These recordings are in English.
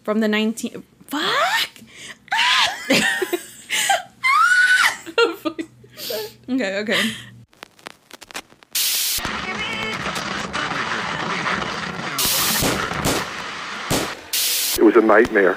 from the 19... Fuck! Okay. It was a nightmare.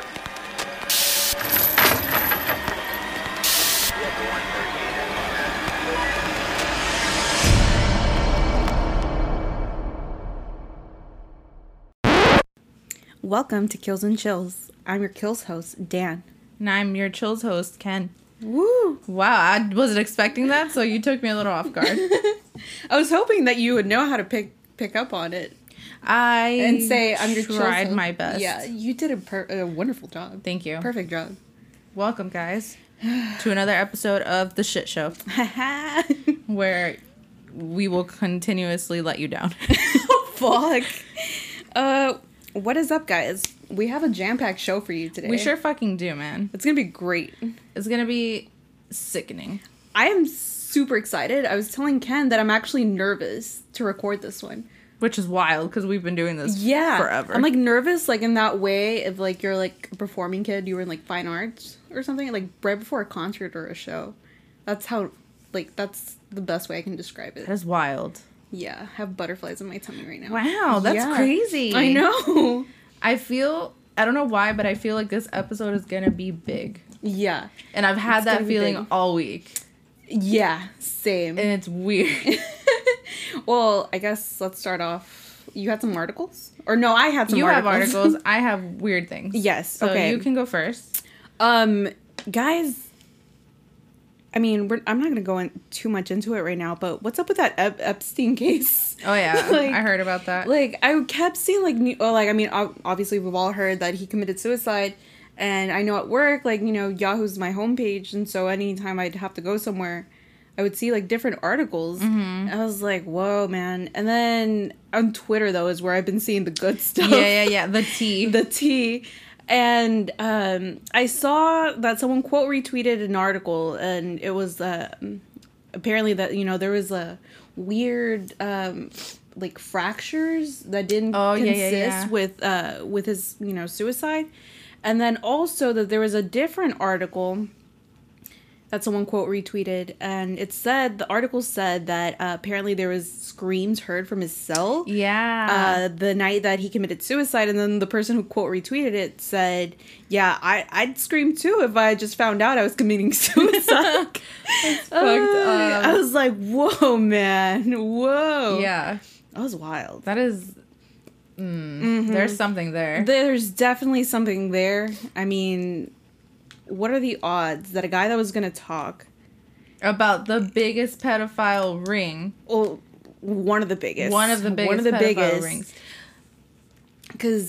Welcome to Kills and Chills. I'm your Kills host, Dan. And I'm your Chills host, Ken. Woo! Wow, I wasn't expecting that, so you took me a little off guard. I was hoping that you would know how to pick up on it. And say, I'm your Chills host. Tried my best. Yeah, you did a wonderful job. Thank you. Perfect job. Welcome, guys, to another episode of The Shit Show, where we will continuously let you down. Fuck. What is up, guys? We have a jam-packed show for you today. We sure fucking do, man. It's gonna be great. It's gonna be sickening. I am super excited. I was telling Ken that I'm actually nervous to record this one. Which is wild, because we've been doing this forever. I'm, like, nervous, like, in that way, if, like, you're, like, a performing kid, you were in, like, fine arts or something, like, right before a concert or a show. That's how, like, that's the best way I can describe it. That is wild. Yeah, I have butterflies in my tummy right now. Wow, that's crazy. I know. I don't know why, but I feel like this episode is gonna be big. Yeah. And I've had that feeling all week. Yeah, same. And it's weird. Well, I guess let's start off. You had some articles? Or no, I had some articles. You have articles. I have weird things. Yes, so okay. You can go first. Guys, I mean, I'm not going to go in too much into it right now, but what's up with that Epstein case? Oh, yeah. Like, I heard about that. Like, I kept seeing, obviously we've all heard that he committed suicide. And I know at work, like, you know, Yahoo's my homepage. And so anytime I'd have to go somewhere, I would see, like, different articles. Mm-hmm. I was like, whoa, man. And then on Twitter, though, is where I've been seeing the good stuff. Yeah. The tea. The tea. And I saw that someone quote retweeted an article, and it was apparently that, you know, there was a weird like fractures that didn't consist with his, you know, suicide. And then also that there was a different article that someone quote retweeted, and the article said that apparently there was screams heard from his cell. Yeah. The night that he committed suicide, and then the person who quote retweeted it said, "Yeah, I'd scream too if I just found out I was committing suicide." That's fucked up. I was like, "Whoa, man, whoa." Yeah. That was wild. That is. There's something there. There's definitely something there. I mean, what are the odds that a guy that was going to talk about the biggest pedophile ring? Well, one of the biggest pedophile rings. Because,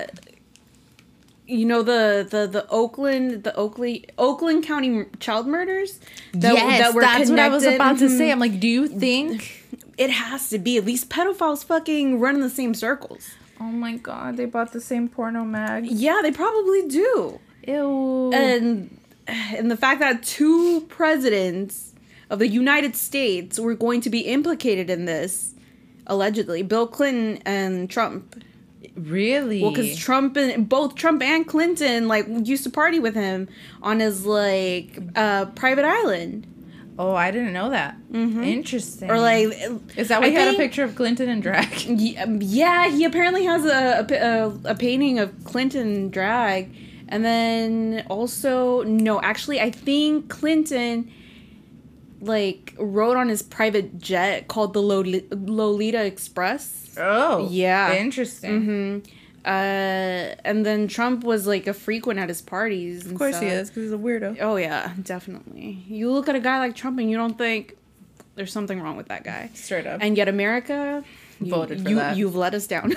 you know, the Oakland County child murders? That were that's connected. What I was about to say. I'm like, do you think? It has to be. These pedophiles fucking run in the same circles. Oh my god, they bought the same porno mag. Yeah, they probably do. Ew. And the fact that two presidents of the United States were going to be implicated in this, allegedly, Bill Clinton and Trump. Really? Well, because both Trump and Clinton, like, used to party with him on his, like, private island. Oh, I didn't know that. Mm-hmm. Interesting. Or, like... Is that why you had a picture of Clinton in drag? Yeah, he apparently has a painting of Clinton in drag. And then also... No, actually, I think Clinton, like, rode on his private jet called the Lolita Express. Oh. Yeah. Interesting. Mm-hmm. And then Trump was, like, a frequent at his parties. Of course he is, because he's a weirdo. Oh, yeah, definitely. You look at a guy like Trump and you don't think there's something wrong with that guy. Straight up. And yet America, voted for that. You've let us down.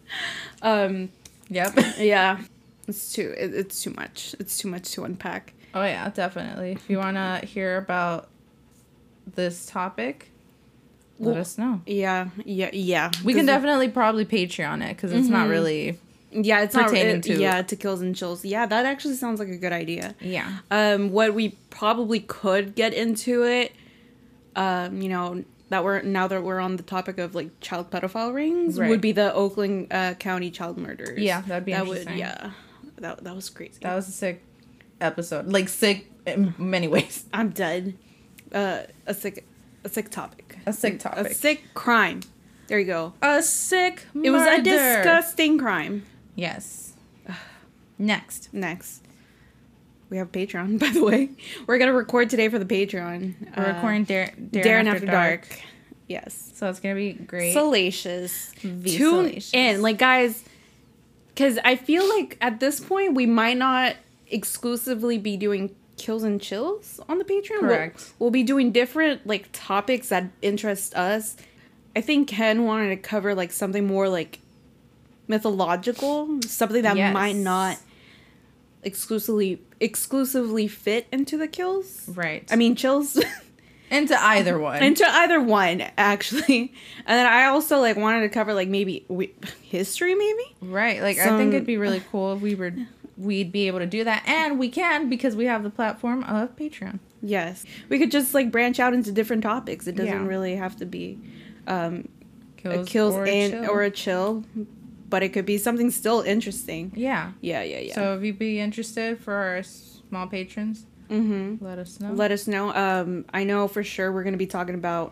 Yep. Yeah. It's too much. It's too much to unpack. Oh, yeah, definitely. If you want to hear about this topic... Let us know. Yeah. We can definitely probably Patreon it, because it's not really Yeah, it's pertaining to... Yeah, to Kills and Chills. Yeah, that actually sounds like a good idea. Yeah. What we probably could get into it, you know, now that we're on the topic of, like, child pedophile rings, right, would be the Oakland County child murders. Yeah, that'd be interesting. that was crazy. That was a sick episode. Like, sick in many ways. I'm dead. A sick topic. A sick topic. A sick crime. There you go. A sick murder. It was a disgusting crime. Yes. Next. We have Patreon, by the way. We're going to record today for the Patreon. We're recording Darren After Dark. Yes. So it's going to be great. Salacious. Tune in. Like, guys, because I feel like at this point, we might not exclusively be doing kills and chills on the Patreon. Correct. We'll be doing different, like, topics that interest us. I think Ken wanted to cover, like, something more, like, mythological. Something that might not exclusively fit into the kills. Right. I mean, chills. Into either one. Into either one, actually. And then I also, like, wanted to cover, like, maybe history, maybe? Right. Like, I think it'd be really cool if we'd be able to do that. And we can, because we have the platform of Patreon. Yes. We could just, like, branch out into different topics. It doesn't really have to be kills or a chill. But it could be something still interesting. Yeah. Yeah. So if you'd be interested for our small patrons, let us know. I know for sure we're going to be talking about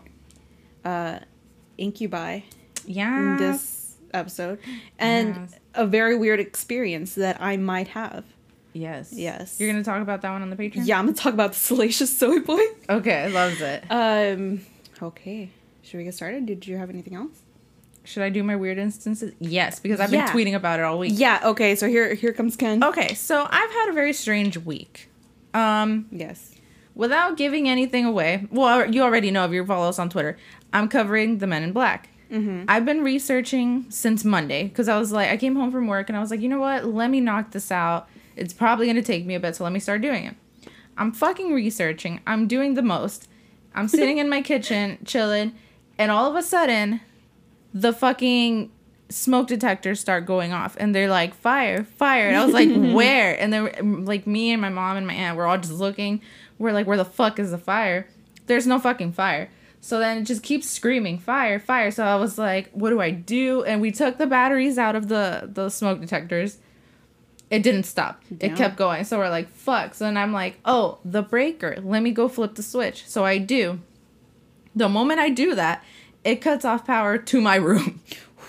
Incubi in this episode. And a very weird experience that I might have. Yes. You're going to talk about that one on the Patreon? Yeah, I'm going to talk about the Salacious Soy Boy. Okay, loves it. Okay. Should we get started? Did you have anything else? Should I do my weird instances? Yes, because I've been tweeting about it all week. Yeah, okay, so here comes Ken. Okay, so I've had a very strange week. Yes. Without giving anything away, well, you already know if you follow us on Twitter, I'm covering the Men in Black. Mm-hmm. I've been researching since Monday, because I was like, I came home from work, and I was like, you know what, let me knock this out. It's probably going to take me a bit, so let me start doing it. I'm fucking researching. I'm doing the most. I'm sitting in my kitchen, chilling, and all of a sudden, the fucking smoke detectors start going off, and they're like, fire. And I was like, where? And then, like, me and my mom and my aunt, we're all just looking. We're like, where the fuck is the fire? There's no fucking fire. So then it just keeps screaming, fire. So I was like, what do I do? And we took the batteries out of the smoke detectors. It didn't stop. Damn. It kept going. So we're like, fuck. So then I'm like, oh, the breaker. Let me go flip the switch. So I do. The moment I do that, it cuts off power to my room.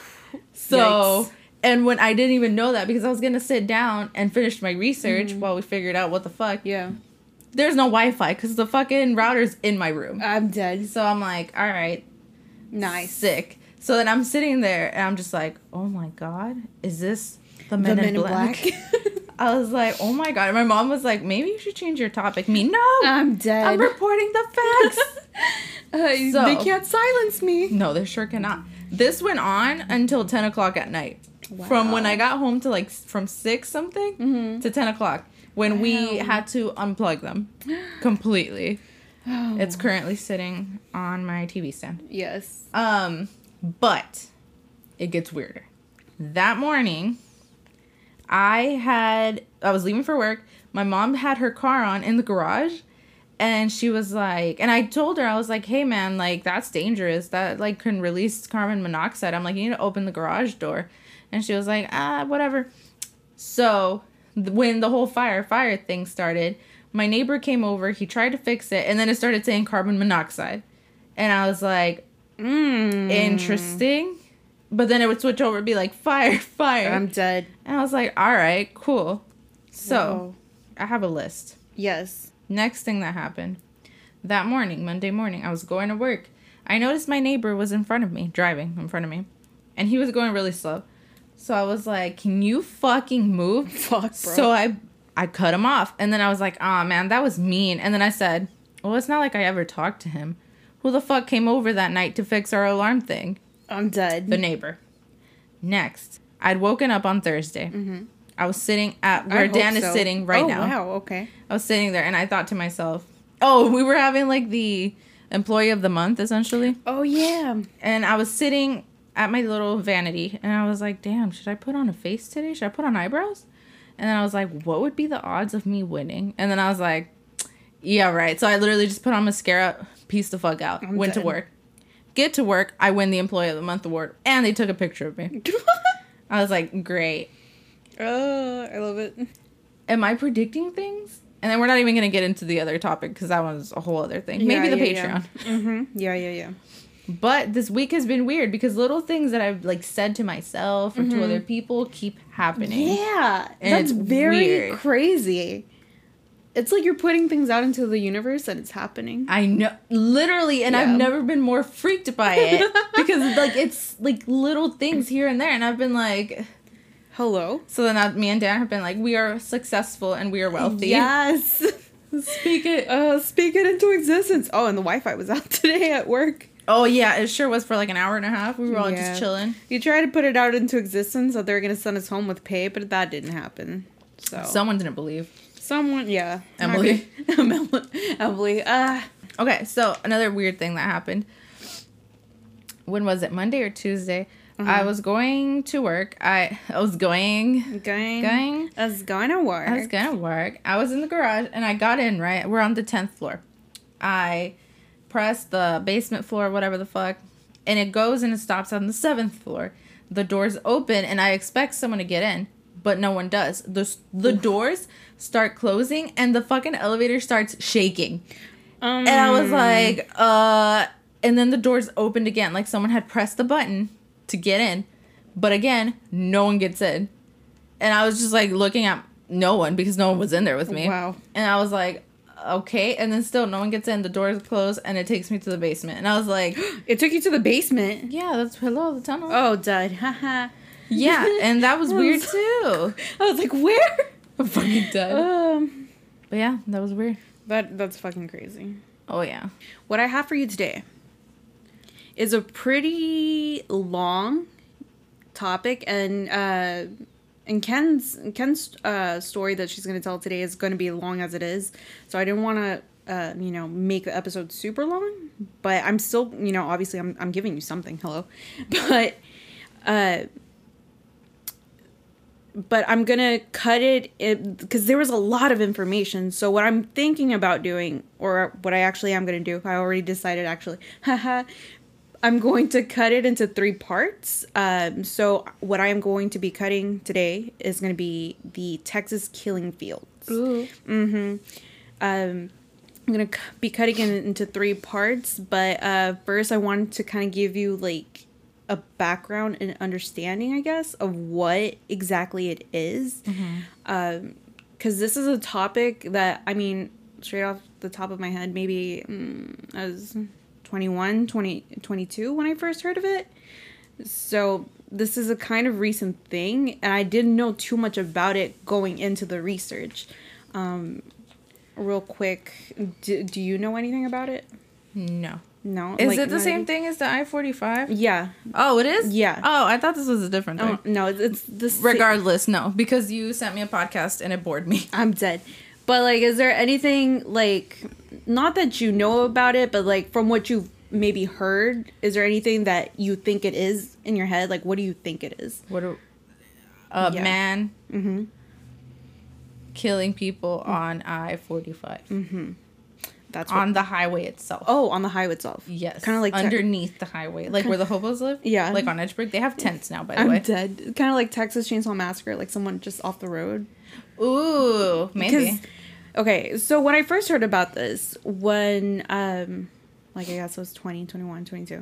So, yikes. And when I didn't even know that, because I was going to sit down and finish my research while we figured out what the fuck. Yeah. There's no Wi-Fi because the fucking router's in my room. I'm dead. So I'm like, all right. Nice. Sick. So then I'm sitting there and I'm just like, oh my God, is this the Men in Black? I was like, oh my God. And my mom was like, maybe you should change your topic. Me, no. I'm dead. I'm reporting the facts. So, they can't silence me. No, they sure cannot. This went on until 10 o'clock at night. Wow. From when I got home to like from 6 something to 10 o'clock when we had to unplug them completely. Oh. It's currently sitting on my TV stand. Yes. But it gets weirder. That morning, I was leaving for work. My mom had her car on in the garage. And she was like, and I told her, I was like, hey man, like, that's dangerous. That, like, can release carbon monoxide. I'm like, you need to open the garage door. And she was like, whatever. So when the whole fire thing started, my neighbor came over. He tried to fix it. And then it started saying carbon monoxide. And I was like, interesting. But then it would switch over and be like, fire. I'm dead. And I was like, all right, cool. So I have a list. Yes. Next thing that happened, that morning, Monday morning, I was going to work. I noticed my neighbor was driving in front of me, and he was going really slow. So I was like, can you fucking move? Fuck, bro. So I cut him off, and then I was like, oh man, that was mean. And then I said, well, it's not like I ever talked to him. Who the fuck came over that night to fix our alarm thing? I'm dead. The neighbor. Next, I'd woken up on Thursday. Mm-hmm. I was sitting at where Dan is sitting right now. Oh, wow, okay. I was sitting there, and I thought to myself, oh, we were having, like, the employee of the month, essentially. Oh, yeah. And I was sitting at my little vanity, and I was like, damn, should I put on a face today? Should I put on eyebrows? And then I was like, what would be the odds of me winning? And then I was like, yeah, right. So I literally just put on mascara, pieced the fuck out, went to work. Get to work, I win the Employee of the Month award, and they took a picture of me. I was like, great. Oh, I love it. Am I predicting things? And then we're not even going to get into the other topic because that one's a whole other thing. Maybe the Patreon. Yeah. But this week has been weird because little things that I've like said to myself or to other people keep happening. Yeah, And that's it's very weird. crazy. It's like you're putting things out into the universe and it's happening. I know, literally, and I've never been more freaked by it because like it's like little things here and there, and I've been like, Hello. so then me and Dan have been like, we are successful and we are wealthy. Yes. Speak it. Speak it into existence. Oh, and the Wi-Fi was out today at work. Oh yeah, it sure was for like an hour and a half. We were all Yeah. just chilling. You tried to put it out into existence that they were gonna send us home with pay, but that didn't happen. So Someone didn't believe. someone, yeah, Emily. Emily. Okay, so another weird thing that happened. When was it? Monday or Tuesday? I was going to work. I was going. Going. I That's going to work. was gonna work. I was in the garage and I got in, right? We're on the 10th floor. I pressed the basement floor, whatever the fuck, and it goes and it stops on the 7th floor. The doors open and I expect someone to get in, but no one does. The doors start closing and the fucking elevator starts shaking. And I was like, and then the doors opened again, like someone had pressed the button to get in, but again, no one gets in. And I was just like looking at no one because no one was in there with me. Wow. And I was like, okay. And then still no one gets in, the doors close, and it takes me to the basement. And I was like, It took you to the basement. yeah, that's hello, the tunnel. Oh, dud. Haha. Yeah, and that was weird too. I was like, where? I'm fucking dead. But yeah, that was weird. That's fucking crazy. Oh yeah. What I have for you today is a pretty long topic, and Ken's story that she's going to tell today is going to be long as it is. So I didn't want to make the episode super long, but I'm still, obviously I'm giving you something. Hello. But I'm going to cut it because there was a lot of information. So what I'm thinking about doing, or what I actually am going to do, I already decided actually, I'm going to cut it into 3 parts. So what I am going to be cutting today is going to be the Texas killing fields. Ooh. I'm going to be cutting it into 3 parts. But first I wanted to kind of give you like a background and understanding, I guess, of what exactly it is. Because this is a topic that, I mean, straight off the top of my head, maybe I was 22 when I first heard of it. So this is a kind of recent thing, and I didn't know too much about it going into the research. Real quick, do you know anything about it? No. No? Is Like, it the not same even- thing as the I-45? Yeah. Oh, it is? Yeah. Oh, I thought this was a different thing. Oh, no, it's the same. Regardless, no, because you sent me a podcast and it bored me. I'm dead. But, like, is there anything, like, not that you know about it, but, like, from what you've maybe heard, is there anything that you think it is in your head? Like, what do you think it is? What a Yeah. man killing people on I-45. That's On the highway itself. Oh, on the highway itself. Yes. Kind of like underneath the highway. Like where the hobos live? Yeah. Like on Edgeburg. They have tents now, by the I'm way. dead. Kind of like Texas Chainsaw Massacre, like someone just off the road. Ooh, maybe. Okay, so when I first heard about this, when, like I guess it was 20, 21, 22.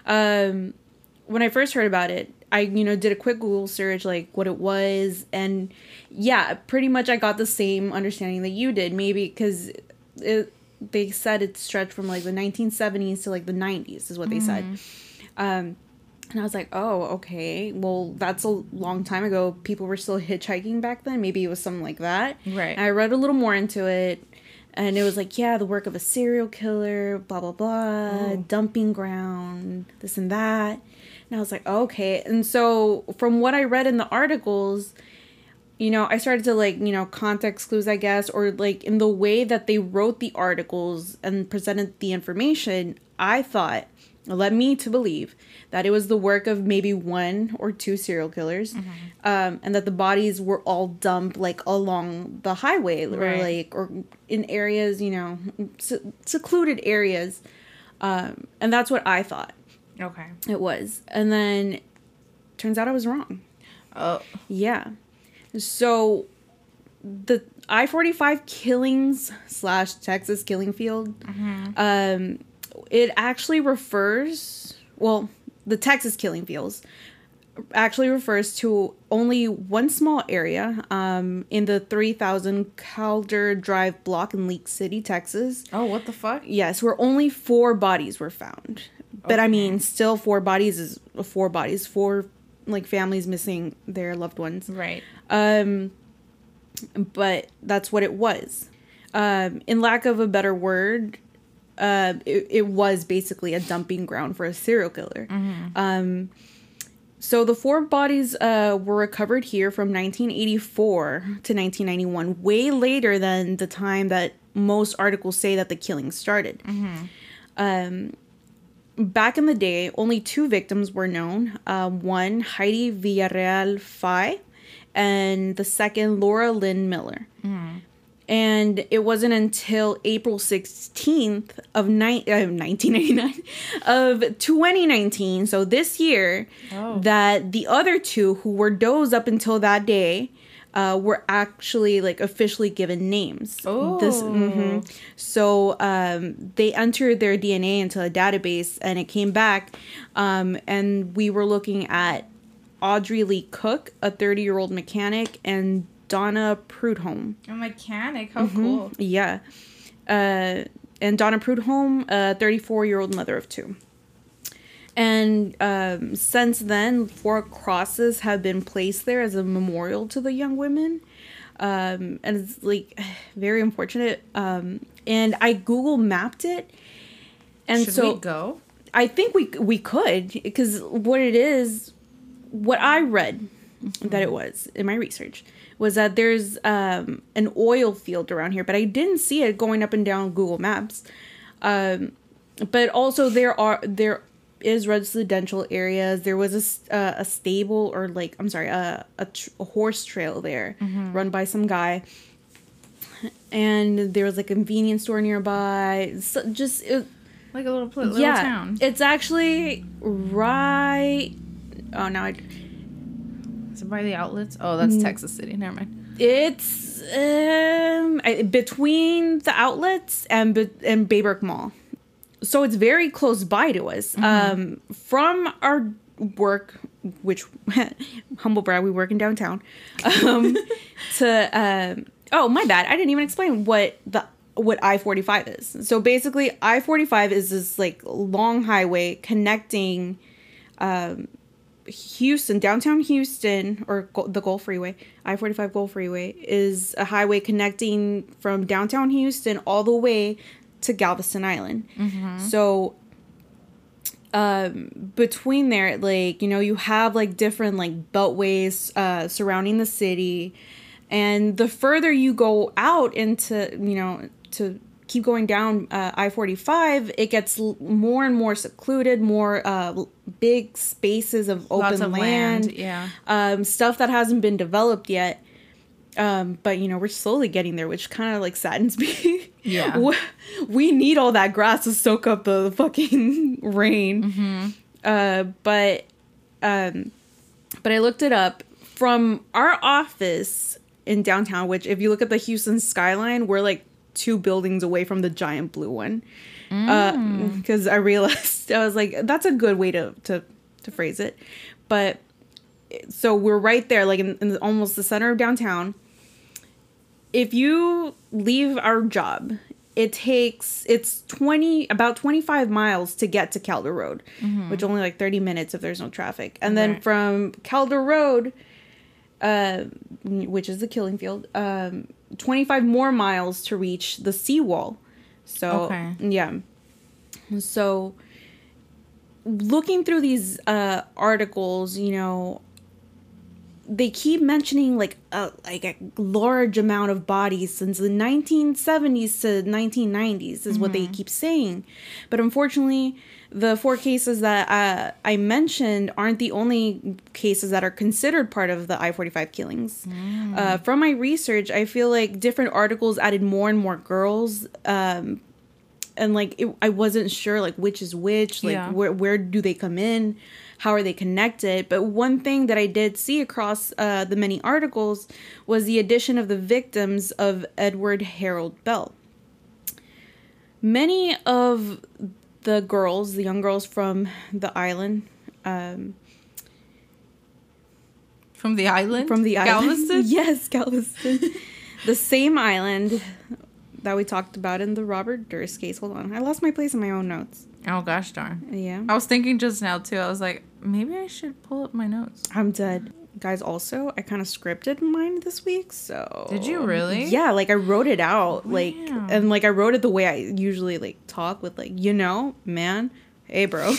When I first heard about it, I, did a quick Google search, like what it was. And yeah, pretty much I got the same understanding that you did. Maybe because they said it stretched from like the 1970s to like the 90s is what they said. And I was like, oh, okay. Well, that's a long time ago. People were still hitchhiking back then. Maybe it was something like that. Right. And I read a little more into it. And it was like, yeah, the work of a serial killer, blah, blah, blah, dumping ground, this and that. And I was like, okay. And so from what I read in the articles, I started to like, context clues, I guess, or like in the way that they wrote the articles and presented the information, I thought, led me to believe that it was the work of maybe 1 or 2 serial killers, and that the bodies were all dumped like along the highway or in areas, secluded areas. And that's what I thought Okay. it was. And then turns out I was wrong. Oh. Yeah. So the I-45 killings / Texas killing field, it actually refers, well, the Texas killing fields actually refers to only one small area in the 3000 Calder Drive block in Leak City, Texas. Oh, what the fuck? Yes, where only 4 bodies were found. But I mean, still 4 bodies is 4 bodies. 4 like families missing their loved ones. Right. But that's what it was. In lack of a better word, it was basically a dumping ground for a serial killer. So the 4 bodies were recovered here from 1984 to 1991, way later than the time that most articles say that the killing started. Back in the day, only 2 victims were known. One, Heidi Villarreal Fay, and the second, Laura Lynn Miller. And it wasn't until April 16th of 1999, of 2019, so this year, that the other 2 who were does up until that day were actually like officially given names. So they entered their DNA into a database and it came back, and we were looking at Audrey Lee Cook, a 30-year-old mechanic, and Donna Prudhomme. A mechanic? How cool. Yeah. And Donna Prudhomme, a 34-year-old mother of 2. And since then, 4 crosses have been placed there as a memorial to the young women. And it's like very unfortunate. And I Google mapped it. And Should so we go? I think we could, because what it is, what I read that it was in my research was that there's an oil field around here, but I didn't see it going up and down Google Maps. But also there is residential areas. There was a stable, or like, I'm sorry, a horse trail there run by some guy. And there was like a convenience store nearby. So just like a little town. It's actually right. Oh, now Is it by the outlets? Oh, that's Texas City. Never mind. It's between the outlets and Baybrook Mall. So it's very close by to us. From our work, which, humble brag, we work in downtown, to, oh, my bad. I didn't even explain what I-45 is. So basically, I-45 is this like long highway connecting Houston, downtown Houston, or the Gulf Freeway. I-45 Gulf Freeway is a highway connecting from downtown Houston all the way to Galveston Island. So between there, like, you know, you have like different like beltways surrounding the city, and the further you go out into, you know, to keep going down I-45, it gets more and more secluded, more big spaces of open land. Yeah. Stuff that hasn't been developed yet. But, you know, we're slowly getting there, which kind of like saddens me. Yeah. We need all that grass to soak up the fucking rain. But I looked it up from our office in downtown, which if you look at the Houston skyline, we're like 2 buildings away from the giant blue one. Because I realized, I was like, that's a good way to phrase it. But so we're right there, like in almost the center of downtown. If you leave our job, it's about 25 miles to get to Calder Road, which only like 30 minutes if there's no traffic. And then from Calder Road, which is the killing field, 25 more miles to reach the seawall. So, yeah. So, looking through these articles, you know, they keep mentioning like a large amount of bodies since the 1970s to 1990s is what they keep saying. But unfortunately, the 4 cases that I mentioned aren't the only cases that are considered part of the I-45 killings. From my research, I feel like different articles added more and more girls. And like I wasn't sure like which is which, like where do they come in? how are they connected? But one thing that I did see across the many articles was the addition of the victims of Edward Harold Bell. Many of the girls, the young girls from the island, From the island? From the island. Galveston? Yes, Galveston. The same island that we talked about in the Robert Durst case. Hold on. I lost my place in my own notes. Oh, gosh darn. Yeah. I was thinking just now, too. I was like, maybe I should pull up my notes. I'm dead. Guys, also, I kind of scripted mine this week, so... Did you really? Yeah, like, I wrote it out, like, Wow. and, like, I wrote it the way I usually, like, talk with, like, man, hey, bro.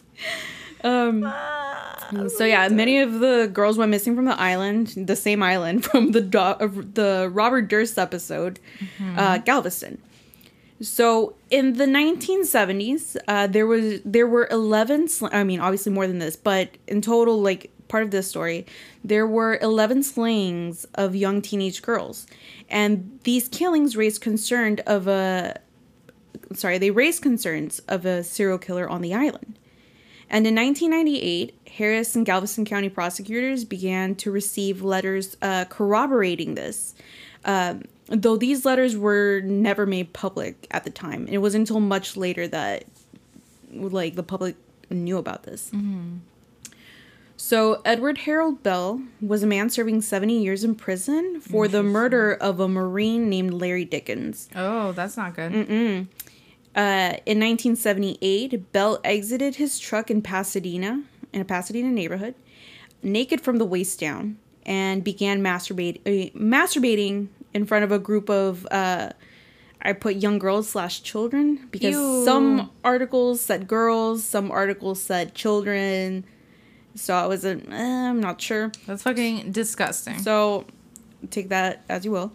So yeah, many of the girls went missing from the island, the same island from the Robert Durst episode, Galveston. So in the 1970s, there were 11. Obviously more than this, but in total, like part of this story, there were 11 slayings of young teenage girls, and these killings raised concerns of a serial killer on the island. And in 1998, Harris and Galveston County prosecutors began to receive letters corroborating this, though these letters were never made public at the time. It wasn't until much later that, like, the public knew about this. Mm-hmm. So Edward Harold Bell was a man serving 70 years in prison for the murder of a Marine named Larry Dickens. Oh, that's not good. In 1978, Bell exited his truck in a Pasadena neighborhood, naked from the waist down, and began masturbating in front of a group of, I put young girls / children, because Ew. some articles said girls, some articles said children, so I wasn't, I'm not sure. That's fucking disgusting. So, take that as you will.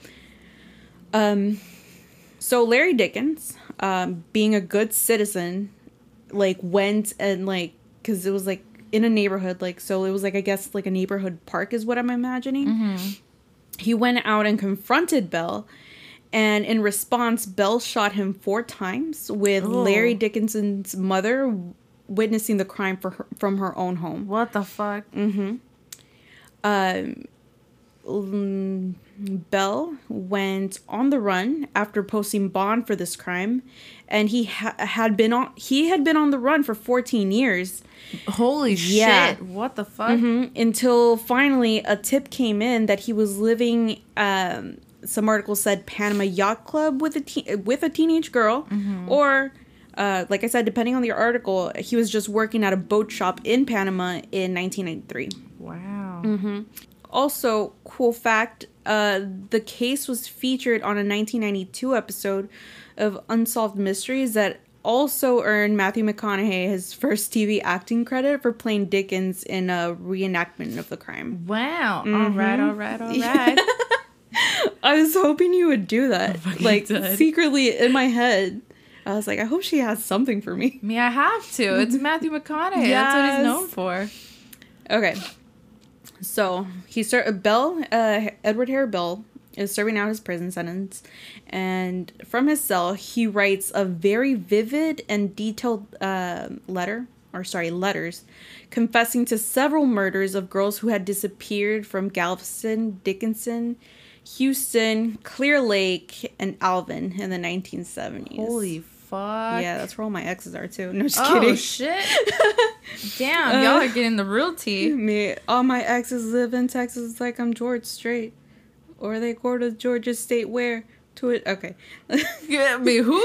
So Larry Dickens, being a good citizen, like, went and, like, because it was, like, in a neighborhood, like, so it was, like, I guess, like, a neighborhood park is what I'm imagining. Mm-hmm. He went out and confronted Bell, and in response, Bell shot him 4 times, with Larry Dickinson's mother witnessing the crime from her own home. What the fuck? Mm-hmm. Bell went on the run after posting bond for this crime, and he had been on the run for 14 years. Holy shit! What the fuck? Mm-hmm. Until finally a tip came in that he was living. Some articles said Panama Yacht Club with a teenage girl, or like I said, depending on the article, he was just working at a boat shop in Panama in 1993. Wow. Mm-hmm. Also, cool fact, the case was featured on a 1992 episode of Unsolved Mysteries that also earned Matthew McConaughey his first TV acting credit for playing Dickens in a reenactment of the crime. Wow. Mm-hmm. All right. I was hoping you would do that. Like, did. secretly in my head. I was like, I hope she has something for me. Me, I have to. It's Matthew McConaughey. That's what he's known for. Okay. So, Edward Harold Bell is serving out his prison sentence, and from his cell, he writes a very vivid and detailed letters, confessing to several murders of girls who had disappeared from Galveston, Dickinson, Houston, Clear Lake, and Alvin in the 1970s. Holy fuck. Yeah, that's where all my exes are, too. No, just Oh, kidding. shit. Damn, y'all are getting the real tea. Me, all my exes live in Texas like I'm George Strait. Or they go to Georgia State where? To it. Okay. Yeah, me who?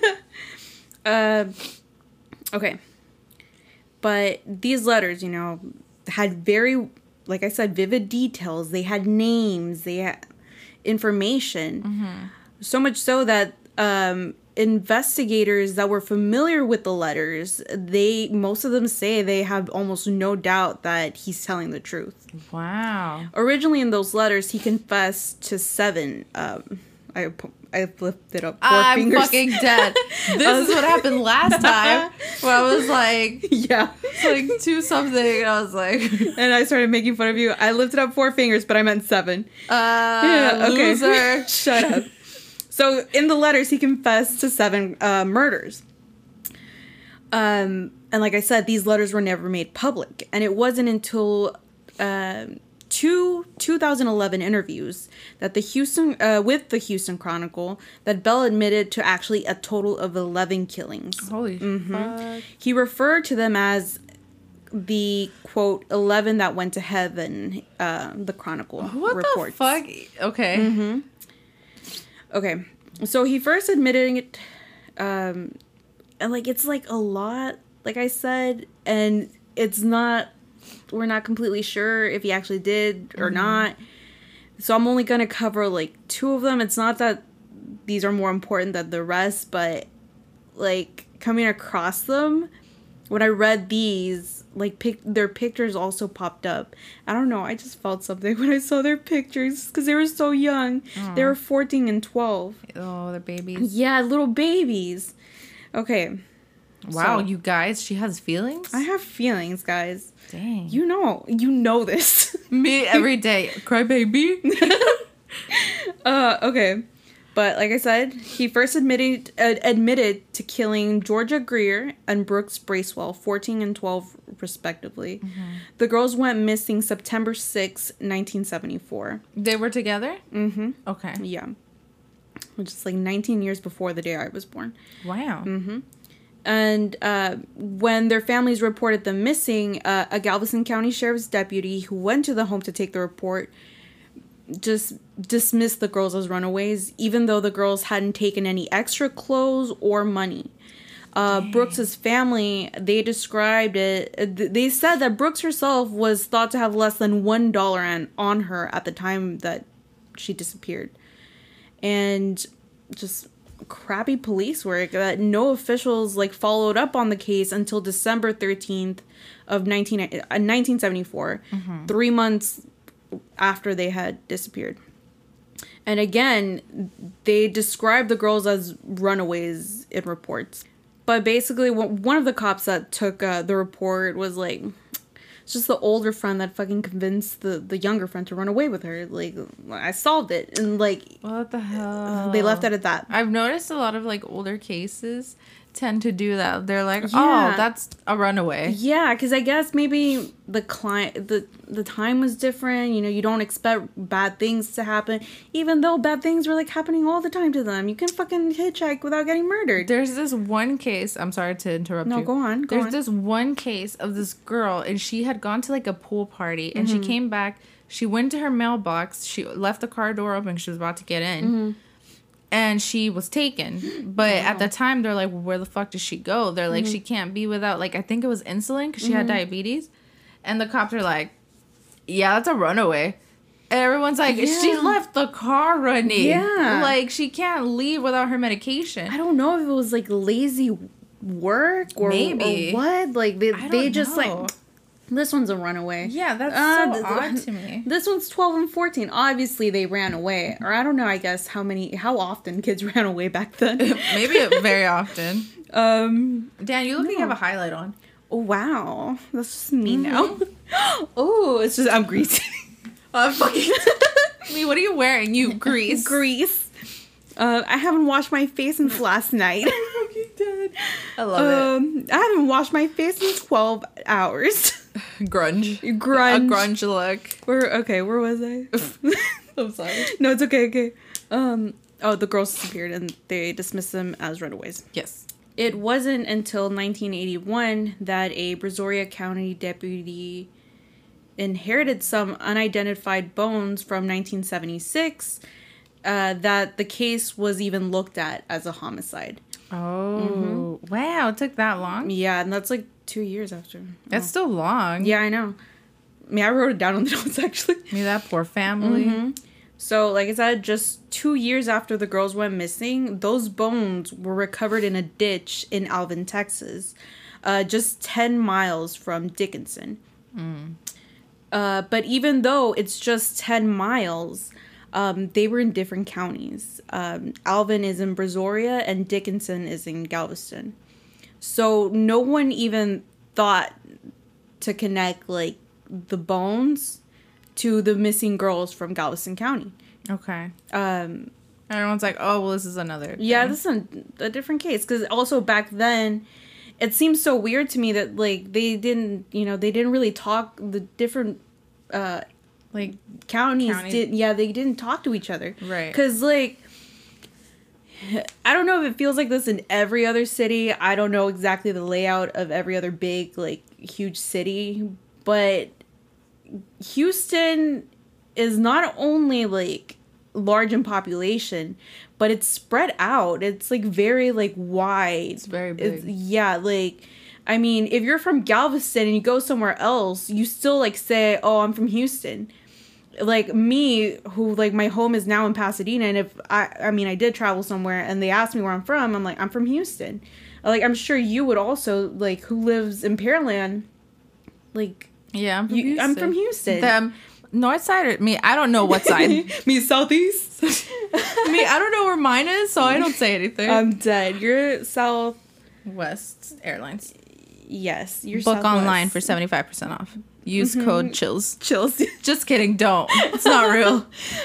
Okay. But these letters, had very, like I said, vivid details. They had names. They had information. Mm-hmm. So much so that investigators that were familiar with the letters, most of them say they have almost no doubt that he's telling the truth. Wow. Originally in those letters, he confessed to 7. I lifted up 4 I'm fingers. fucking dead. This is what happened last time. Where I was like, Yeah. like 2 something, and I was like, And I started making fun of you. I lifted up 4 fingers, but I meant 7. Okay. loser. Shut up. So in the letters, he confessed to 7 murders. And like I said, these letters were never made public. And it wasn't until two 2011 interviews that with the Houston Chronicle that Bell admitted to actually a total of 11 killings. Holy fuck. He referred to them as the, quote, 11 that went to heaven, the Chronicle reports. What the fuck? Okay. Okay. So he first admitted it, and, like, it's, like, a lot, like I said, and we're not completely sure if he actually did or not. So I'm only going to cover, like, 2 of them. It's not that these are more important than the rest, but, like, coming across them, when I read these, like, their pictures also popped up. I don't know, I just felt something when I saw their pictures, because they were so young. They were 14 and 12. Oh, they're babies. Yeah, little babies. Okay. Wow, So, you guys, she has feelings? I have feelings, guys. Dang. You know this. Me every day. Cry baby. Okay. But like I said, he first admitted to killing Georgia Greer and Brooks Bracewell, 14 and 12 respectively. The girls went missing September 6, 1974. They were together? Mm-hmm. Okay. Yeah. Which is like 19 years before the day I was born. Wow. And when their families reported them missing, a Galveston County Sheriff's deputy who went to the home to take the report just dismissed the girls as runaways, even though the girls hadn't taken any extra clothes or money. Brooks's family, they described it, they said that Brooks herself was thought to have less than $1 on her at the time that she disappeared. And just crappy police work that no officials like followed up on the case until December 13th of 1974, 3 months after they had disappeared. And again, they described the girls as runaways in reports. But basically, one of the cops that took the report was like, it's just the older friend that fucking convinced the younger friend to run away with her. Like, I solved it. And like, What the hell? they left it at that. I've noticed a lot of like older cases tend to do that. They're like, Yeah. oh, that's a runaway. Yeah, because I guess maybe the time was different. You know, you don't expect bad things to happen, even though bad things were like happening all the time to them. You can fucking hitchhike without getting murdered. There's this one case. I'm sorry to interrupt you. No, go on. There's this one case of this girl, and she had gone to like a pool party, and she came back. She went to her mailbox. She left the car door open. She was about to get in. And she was taken. But at the time, they're like, well, where the fuck did she go? They're like, she can't be without, like, I think it was insulin because she had diabetes. And the cops are like, yeah, that's a runaway. And everyone's like, she left the car running. Yeah. Like, she can't leave without her medication. I don't know if it was like lazy work or Maybe. or what. Like I they don't just know. like, this one's a runaway. Yeah, that's so odd to me. This one's 12 and 14. Obviously, they ran away. Or I don't know, I guess, how often kids ran away back then. Maybe very often. Dan, you look like you have a highlight on. Oh, wow. That's just me now. Oh, it's just, I'm greasy. I'm fucking... what are you wearing? You grease. Grease. I haven't washed my face since last night. I'm fucking dead. I love it. I haven't washed my face in 12 hours. Grunge. Grunge. A grunge look. Where was I? I'm sorry. No, it's okay. The girls disappeared and they dismissed them as runaways. Yes. It wasn't until 1981 that a Brazoria County deputy inherited some unidentified bones from 1976 that the case was even looked at as a homicide. Oh, wow. It took that long? Yeah, and that's like 2 years after. That's still long. Yeah, I know. I mean, I wrote it down on the notes, actually. Me, that poor family. So, like I said, just 2 years after the girls went missing, those bones were recovered in a ditch in Alvin, Texas, just 10 miles from Dickinson. But even though it's just 10 miles, they were in different counties. Alvin is in Brazoria and Dickinson is in Galveston. So no one even thought to connect like the bones to the missing girls from Galveston County. Okay. Everyone's like, oh, well, this is another thing. Yeah, this is a different case. Because also back then, it seems so weird to me that like they didn't really talk. The different Like counties they didn't talk to each other, right? Because like I don't know if it feels like this in every other city. I don't know exactly the layout of every other big like huge city, but Houston is not only like large in population, but it's spread out. It's like very like wide. It's very big. Like I mean, if you're from Galveston and you go somewhere else, you still like say, "Oh, I'm from Houston." Like me, who like my home is now in Pasadena, and if I mean I did travel somewhere and they asked me where I'm from, I'm like, I'm from Houston. Like I'm sure you would also, like, who lives in Pearland, like, yeah, I'm from Houston. I'm from Houston. The north side or me? I don't know what side. Me southeast. Me, I don't know where mine is, so I don't say anything. I'm dead. You're Southwest Airlines. Yes, you're Book Southwest. Online for 75% off. Use code chills. Chills. Just kidding. Don't. It's not real.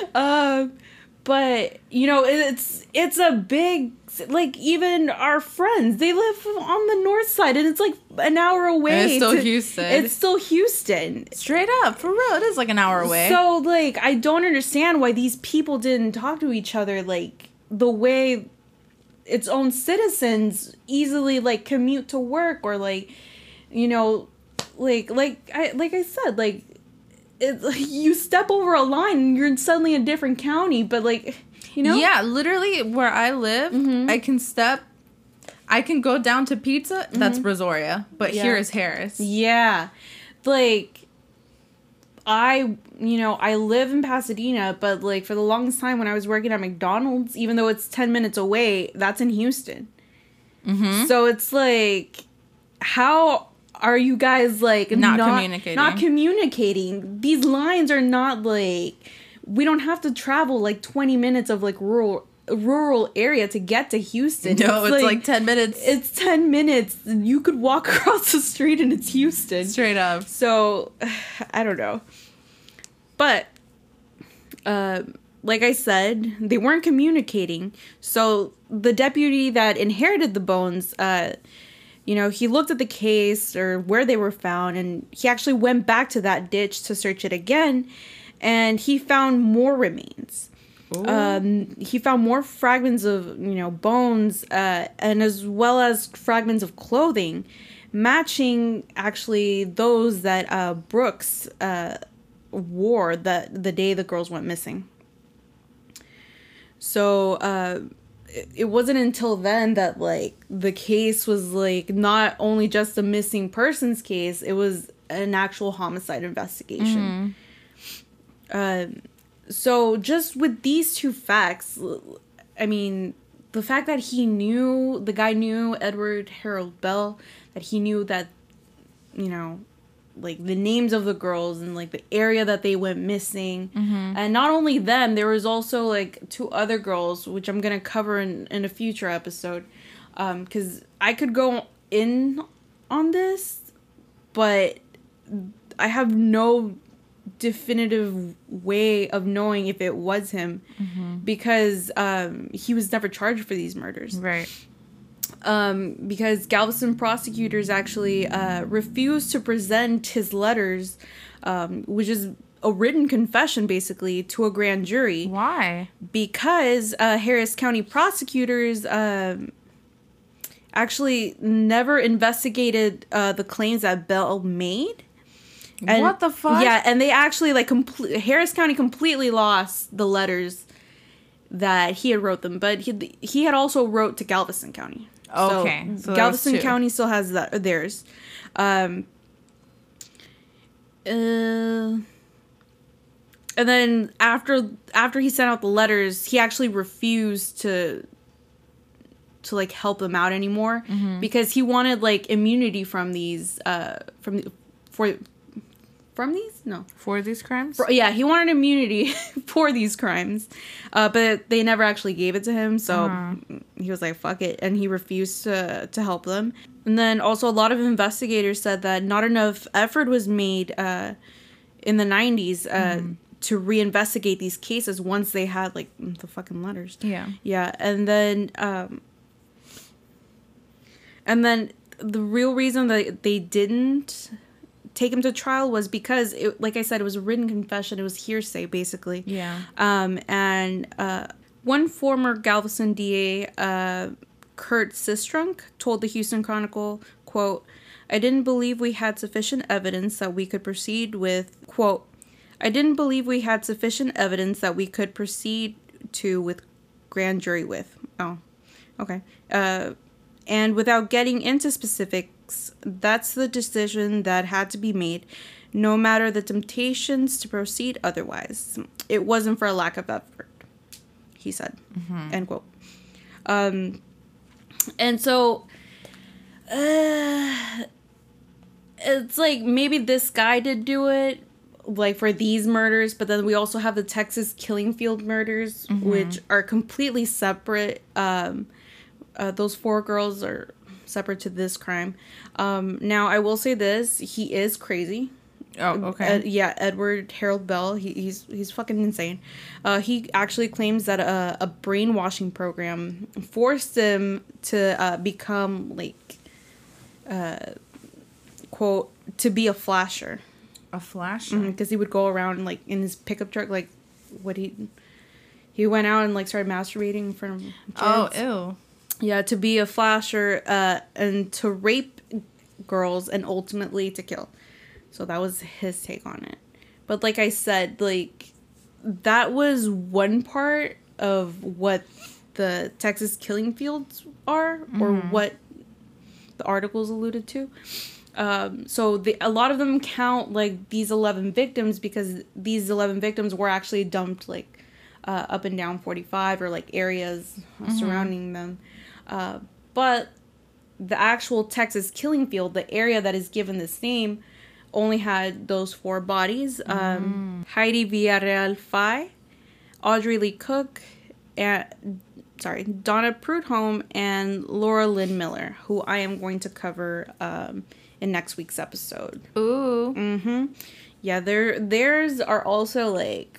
But you know, it's a big, like, even our friends, they live on the north side and it's like an hour away. And it's still Houston. It's still Houston. Straight up, for real. It is like an hour away. So like I don't understand why these people didn't talk to each other like the way its own citizens easily like commute to work, or like, you know, like I said, like you step over a line and you're suddenly in a different county, but like, you know, yeah, literally where I live, I can go down to Pizza. That's Brazoria, but here is Harris. Yeah, like I live in Pasadena, but like for the longest time when I was working at McDonald's, even though it's 10 minutes away, that's in Houston. So it's like, how are you guys like not communicating? These lines are not like, we don't have to travel like 20 minutes of like rural area to get to Houston. No, it's like 10 minutes. It's 10 minutes. You could walk across the street and it's Houston. Straight up. So, I don't know. But, like I said, they weren't communicating. So, the deputy that inherited the bones, he looked at the case or where they were found, and he actually went back to that ditch to search it again, and he found more remains. He found more fragments of, bones, and as well as fragments of clothing, matching actually those that Brooks wore the day the girls went missing. So it wasn't until then that like the case was like not only just a missing persons case, it was an actual homicide investigation. So just with these two facts, I mean, the fact that the guy knew Edward Harold Bell, that he knew that, like the names of the girls and like the area that they went missing. And not only them, there was also like two other girls, which I'm going to cover in a future episode. 'Cause I could go in on this, but I have no definitive way of knowing if it was him, because he was never charged for these murders. Right. Because Galveston prosecutors actually refused to present his letters, which is a written confession basically, to a grand jury. Why? Because Harris County prosecutors actually never investigated the claims that Bell made. And, what the fuck? Yeah, and they actually like Harris County completely lost the letters that he had wrote them, but he had also wrote to Galveston County. Okay, so Galveston County still has theirs. And then after he sent out the letters, he actually refused to like help them out anymore, because he wanted like immunity from these for these crimes. He wanted immunity for these crimes, but they never actually gave it to him. So he was like, "Fuck it," and he refused to help them. And then also a lot of investigators said that not enough effort was made in the 90s to reinvestigate these cases once they had like the fucking letters. Yeah. Yeah, and then the real reason that they didn't take him to trial was because, like I said, it was a written confession. It was hearsay, basically. Yeah. And one former Galveston DA, Kurt Sistrunk, told the Houston Chronicle, quote, "I didn't believe we had sufficient evidence that we could proceed with," quote, "I didn't believe we had sufficient evidence that we could proceed with grand jury with." Oh, okay. And without getting into specifics, that's the decision that had to be made, no matter the temptations to proceed otherwise. It wasn't for a lack of effort, he said, end quote. And so, it's like maybe this guy did do it, like for these murders, but then we also have the Texas Killingfield murders, which are completely separate. Those 4 girls are separate to this crime. Now, I will say this: he is crazy. Oh, okay. Yeah, Edward Harold Bell. He's fucking insane. He actually claims that a brainwashing program forced him to become like, quote, to be a flasher. A flasher? Because he would go around like in his pickup truck, like he went out and like started masturbating in front of kids. Oh, ew. Yeah, to be a flasher, and to rape girls and ultimately to kill. So that was his take on it. But like I said, like that was one part of what the Texas killing fields are, or what the articles alluded to. So a lot of them count like these 11 victims because these 11 victims were actually dumped like up and down 45 or like areas surrounding them. But the actual Texas killing field, the area that is given this name, only had those 4 bodies. Heidi Villarreal Fay, Audrey Lee Cook, Donna Prudhomme, and Laura Lynn Miller, who I am going to cover in next week's episode. Ooh. Yeah, theirs are also like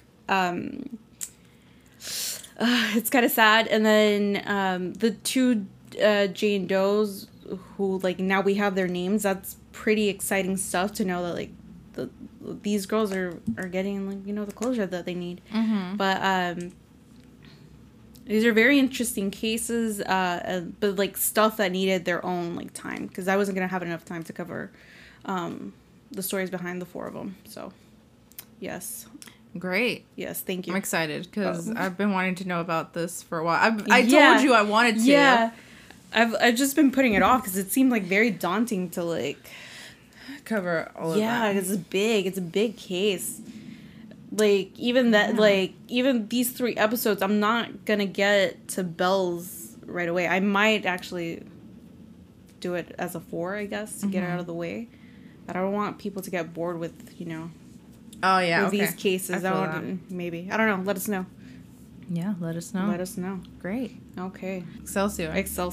it's kind of sad. And then the 2 Jane Does, who like now we have their names. That's pretty exciting stuff to know that like these girls are getting like, you know, the closure that they need. But these are very interesting cases, but like stuff that needed their own like time, because I wasn't gonna have enough time to cover the stories behind the 4 of them. So yes. Great. Yes, thank you. I'm excited because I've been wanting to know about this for a while. I told you I wanted to. Yeah, I've just been putting it off because it seemed like very daunting to like cover all of that. Yeah, it's big. It's a big case. Like even that, like even these 3 episodes, I'm not gonna get to Belle's right away. I might actually do it as a 4, I guess, to get it out of the way. But I don't want people to get bored with, you know. Oh yeah, with these cases. Maybe. I don't know. Let us know. Yeah, let us know. Let us know. Great. Okay. Excelsior.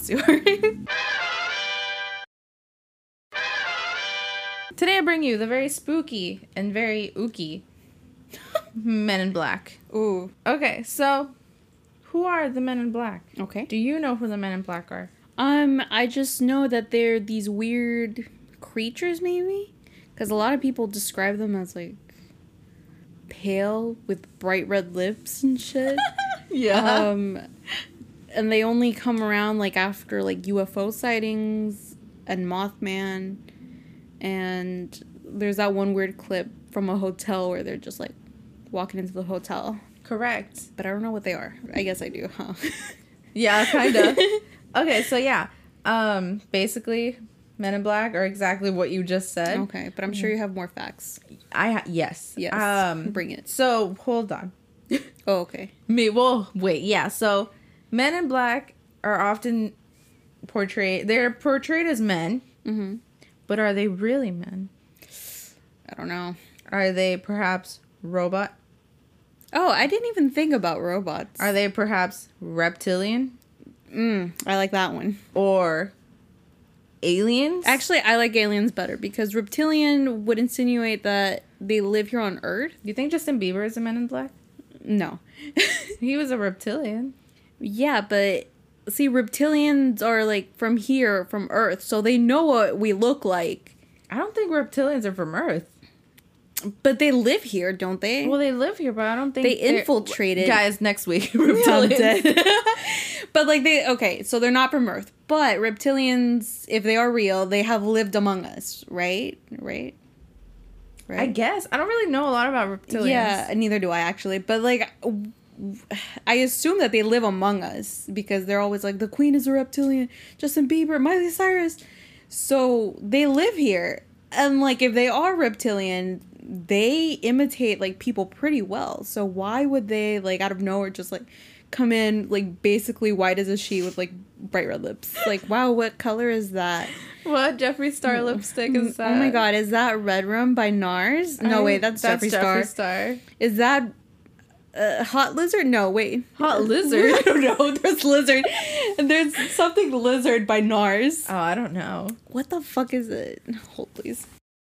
Today I bring you the very spooky and very ooky Men in Black. Ooh. Okay, so who are the Men in Black? Okay. Do you know who the Men in Black are? I just know that they're these weird creatures, maybe? Because a lot of people describe them as, like, pale with bright red lips and shit. Yeah. And they only come around, like, after, like, UFO sightings and Mothman. And there's that one weird clip from a hotel where they're just, like, walking into the hotel. Correct. But I don't know what they are. I guess I do, huh? Yeah, kind of. Okay, so yeah. Basically, Men in Black are exactly what you just said. Okay, but I'm sure you have more facts. Yes. Yes. Bring it. So, hold on. Oh, okay. Wait, yeah. So, Men in Black are often they're portrayed as men. Mm-hmm. But are they really men? I don't know. Are they perhaps robot? Oh, I didn't even think about robots. Are they perhaps reptilian? I like that one. Or aliens? Actually, I like aliens better because reptilian would insinuate that they live here on Earth. You think Justin Bieber is a Men in Black? No. He was a reptilian. Yeah, but see, reptilians are like from here, from Earth, so they know what we look like. I don't think reptilians are from Earth. But they live here, don't they? Well, they live here, but I don't think they infiltrated. Guys, next week, reptilians. But like okay, so they're not from Earth. But reptilians, if they are real, they have lived among us, right? Right? I guess. I don't really know a lot about reptilians. Yeah, neither do I actually. But like, I assume that they live among us because they're always like, the Queen is a reptilian, Justin Bieber, Miley Cyrus. So they live here. And like, if they are reptilian, they imitate like people pretty well. So why would they like out of nowhere just like come in like basically white as a sheet with like bright red lips? Like, wow, what color is that? What Jeffree Star lipstick is that? Oh my god, is that Red Room by NARS? No, wait, that's Jeffree Star. Is that Hot Lizard? No, wait. Hot Lizard? I don't know. There's Lizard. And there's something Lizard by NARS. Oh, I don't know. What the fuck is it? Hold, please.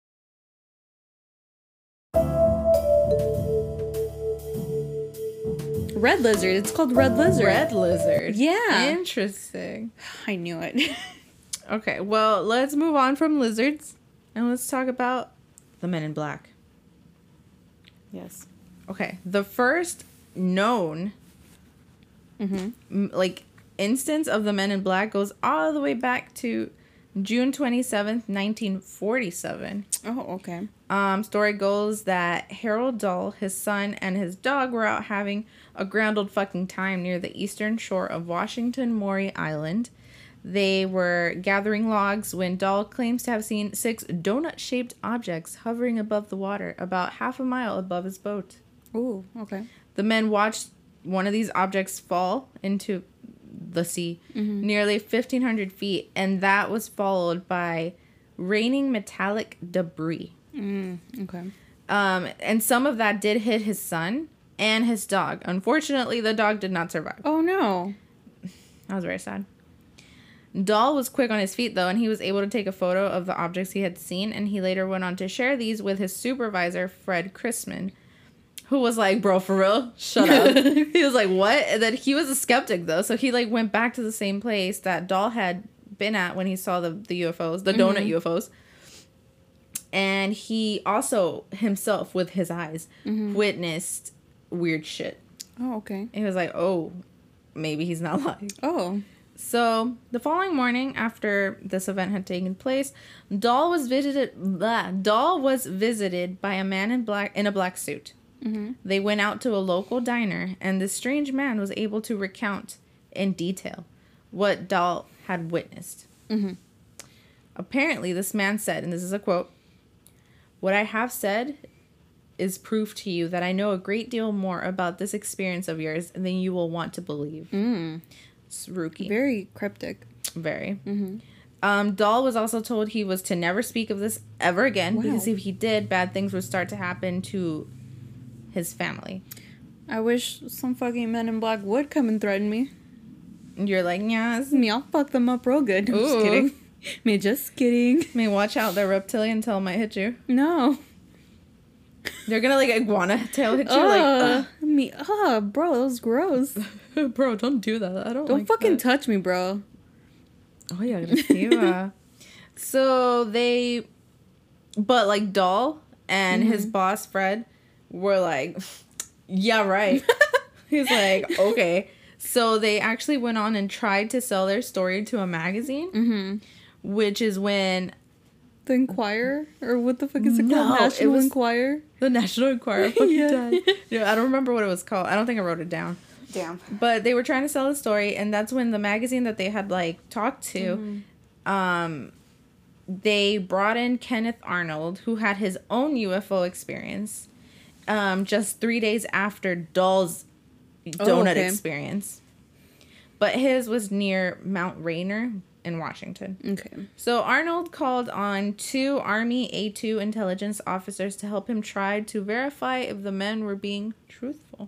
Red Lizard. It's called Red Lizard. Red Lizard. Yeah. Interesting. I knew it. Okay, well, let's move on from lizards and let's talk about the Men in Black. Yes. Okay, the first known like instance of the Men in Black goes all the way back to June 27th, 1947. Oh, okay. Story goes that Harold Dahl, his son, and his dog were out having a grand old fucking time near the eastern shore of Washington Maury Island. They were gathering logs when Dahl claims to have seen 6 donut-shaped objects hovering above the water about half a mile above his boat. Ooh, okay. The men watched one of these objects fall into the sea, nearly 1,500 feet, and that was followed by raining metallic debris. Okay. And some of that did hit his son and his dog. Unfortunately, the dog did not survive. Oh, no. That was very sad. Dahl was quick on his feet, though, and he was able to take a photo of the objects he had seen, and he later went on to share these with his supervisor, Fred Chrisman, who was like, bro, for real? Shut up. He was like, what? And then he was a skeptic, though, so he, like, went back to the same place that Dahl had been at when he saw the UFOs, the donut UFOs. And he also, himself, with his eyes, witnessed weird shit. Oh, okay. He was like, oh, maybe he's not lying. Oh. So, the following morning, after this event had taken place, Dahl was visited by a man in a black suit. They went out to a local diner, and this strange man was able to recount in detail what Dahl had witnessed. Apparently, this man said, and this is a quote, "What I have said is proof to you that I know a great deal more about this experience of yours than you will want to believe." Rookie. Very cryptic. Very. Dahl was also told he was to never speak of this ever again, because if he did, bad things would start to happen to his family. I wish some fucking Men in Black would come and threaten me. You're like, yes. Me, I'll fuck them up real good. I'm just kidding. Me, just kidding. Me, watch out, the reptilian tail might hit you. No. They're gonna like iguana tail hit you me, bro, that was gross. Bro, don't do that. I don't like fucking that. touch me, bro. Oh yeah, gracias. So they, but like Dahl and his boss Fred were like, yeah, right. He's like, okay. So they actually went on and tried to sell their story to a magazine, which is when the Enquirer, or what the fuck is it called? National Enquirer. The National Enquirer. Fucking died. Yeah, I don't remember what it was called. I don't think I wrote it down. Damn. But they were trying to sell the story, and that's when the magazine that they had like talked to, they brought in Kenneth Arnold, who had his own UFO experience, just 3 days after Dahl's donut experience. But his was near Mount Rainier in Washington. Okay. So Arnold called on 2 Army A2 intelligence officers to help him try to verify if the men were being truthful.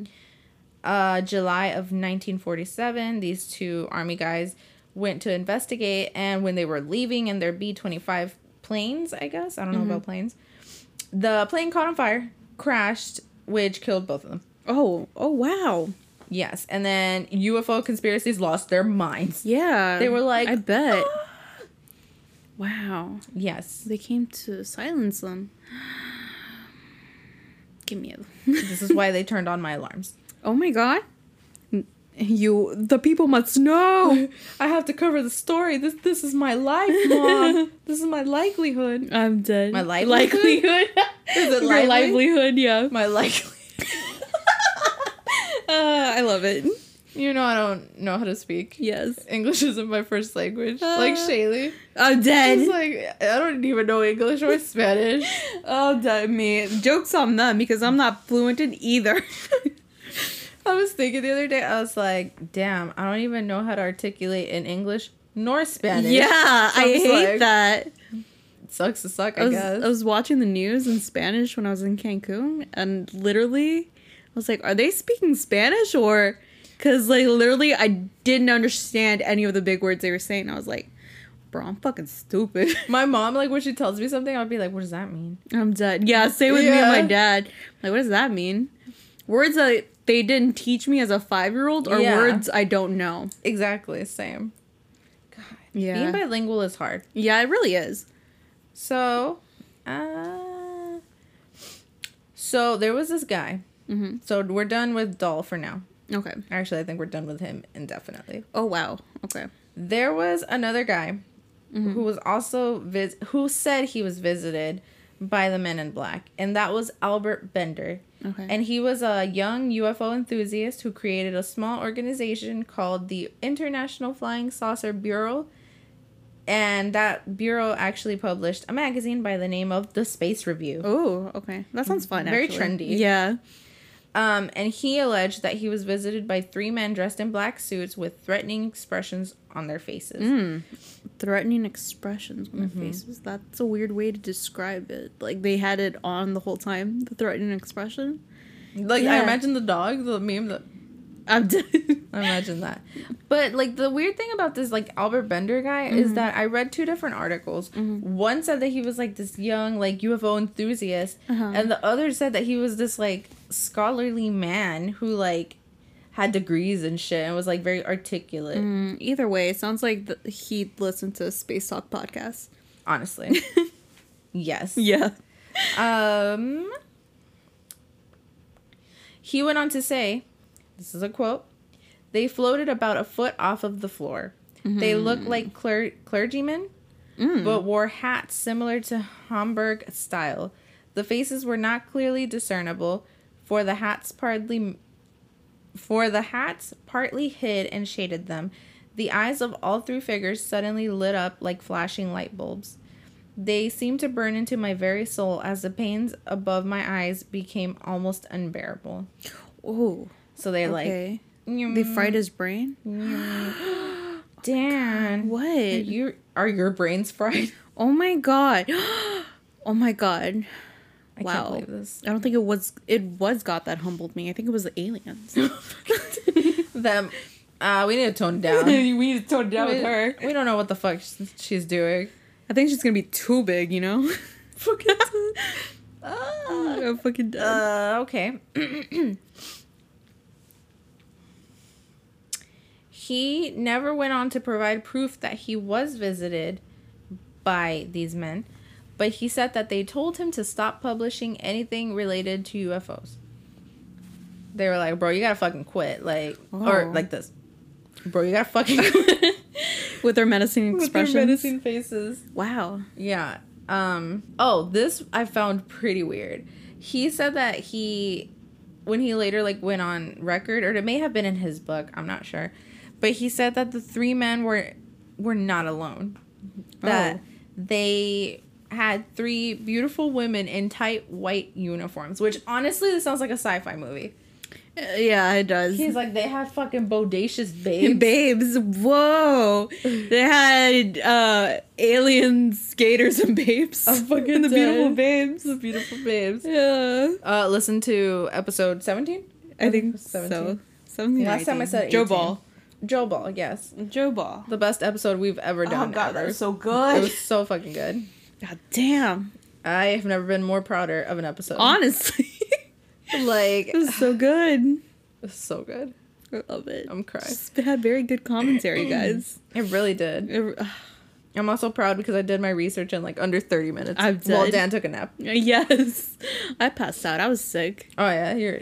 July of 1947, these 2 Army guys went to investigate, and when they were leaving in their B-25 planes, I guess, I don't know about planes, the plane caught on fire, crashed, which killed both of them. Oh wow. Yes, and then UFO conspiracies lost their minds. Yeah. They were like, I bet. Wow. Yes. They came to silence them. Give me a... This is why they turned on my alarms. Oh my god. The people must know. I have to cover the story. This is my life, Mom. This is my likelihood. I'm dead. My livelihood? Is it lively? your livelihood? Yeah. My likelihood. I love it. You know I don't know how to speak. Yes. English isn't my first language. Like Shaylee. I'm dead. It's like, I don't even know English or Spanish. Oh, damn me. Joke's on them because I'm not fluent in either. I was thinking the other day, I was like, damn, I don't even know how to articulate in English nor Spanish. Yeah, So I hate like, that. It sucks to suck, I guess. I was watching the news in Spanish when I was in Cancun, and literally, I was like, are they speaking Spanish or... Because, like, literally, I didn't understand any of the big words they were saying. I was like, bro, I'm fucking stupid. My mom, like, when she tells me something, I'll be like, what does that mean? I'm dead. Yeah, same with me and my dad. Like, what does that mean? Words that they didn't teach me as a 5-year-old or words I don't know. Exactly, same. God. Yeah. Being bilingual is hard. Yeah, it really is. So there was this guy. Mm-hmm. So we're done with Doll for now. Okay. Actually, I think we're done with him indefinitely. Oh, wow. Okay. There was another guy who was also who said he was visited by the Men in Black, and that was Albert Bender. Okay. And he was a young UFO enthusiast who created a small organization called the International Flying Saucer Bureau. And that bureau actually published a magazine by the name of The Space Review. Oh, okay. That sounds fun, Very actually. trendy. Yeah. And he alleged that he was visited by 3 men dressed in black suits with threatening expressions on their faces. Threatening expressions on their faces. That's a weird way to describe it. Like, they had it on the whole time, the threatening expression. Like, Yeah. I imagine the dog, the meme that... I'm dead. I imagine that. But, like, the weird thing about this, like, Albert Bender guy is that I read 2 different articles. One said that he was, like, this young, like, UFO enthusiast. And the other said that he was this, like, scholarly man who, like, had degrees and shit and was, like, very articulate. Either way, it sounds like he'd listen to Space Talk podcast. Honestly. Yes. Yeah. He went on to say, this is a quote, "They floated about a foot off of the floor. They looked like clergymen, but wore hats similar to Hamburg style. The faces were not clearly discernible, for the hats partly hid and shaded them. The eyes of all 3 figures suddenly lit up like flashing light bulbs. They seemed to burn into my very soul as the pains above my eyes became almost unbearable." Oh. So they're Okay. They fried his brain? Dan, What? Are your brains fried? Oh my god. Oh my god. I Wow. can't believe this. I don't think it was God that humbled me. I think it was the aliens. Them. We need to tone it down. We need to tone it down with her. We don't know what the fuck she's doing. I think she's gonna be too big, you know? Fucking I'm fucking done. Okay. He never went on to provide proof that he was visited by these men, but he said that they told him to stop publishing anything related to UFOs. They were like, bro, you gotta fucking quit. Like, or like this. Bro, you gotta fucking quit. With their menacing expressions. With their menacing faces. Wow. Yeah. This I found pretty weird. He said that when he later, like, went on record, or it may have been in his book, I'm not sure, but he said that the 3 men were not alone. That they had 3 beautiful women in tight white uniforms, which honestly, this sounds like a sci-fi movie. Yeah, it does. He's like, they had fucking bodacious babes. Babes, whoa. They had alien skaters and babes. I'm fucking the dead. beautiful babes. The beautiful babes. Yeah. Listen to episode 17? I think 17. so. 17. Last time I said Joe 18. Ball. Joe Ball, yes. Joe Ball. The best episode we've ever done. Oh god, ever. that was so It good. was so fucking good. God damn. I have never been more prouder of an episode. Honestly. Like, It was so good. it's so good. I love it. I'm crying. It had very good commentary, guys. It really did. I'm also proud because I did my research in like under 30 minutes. While Dan took a nap. Yes. I passed out. I was sick. Oh, yeah. You're...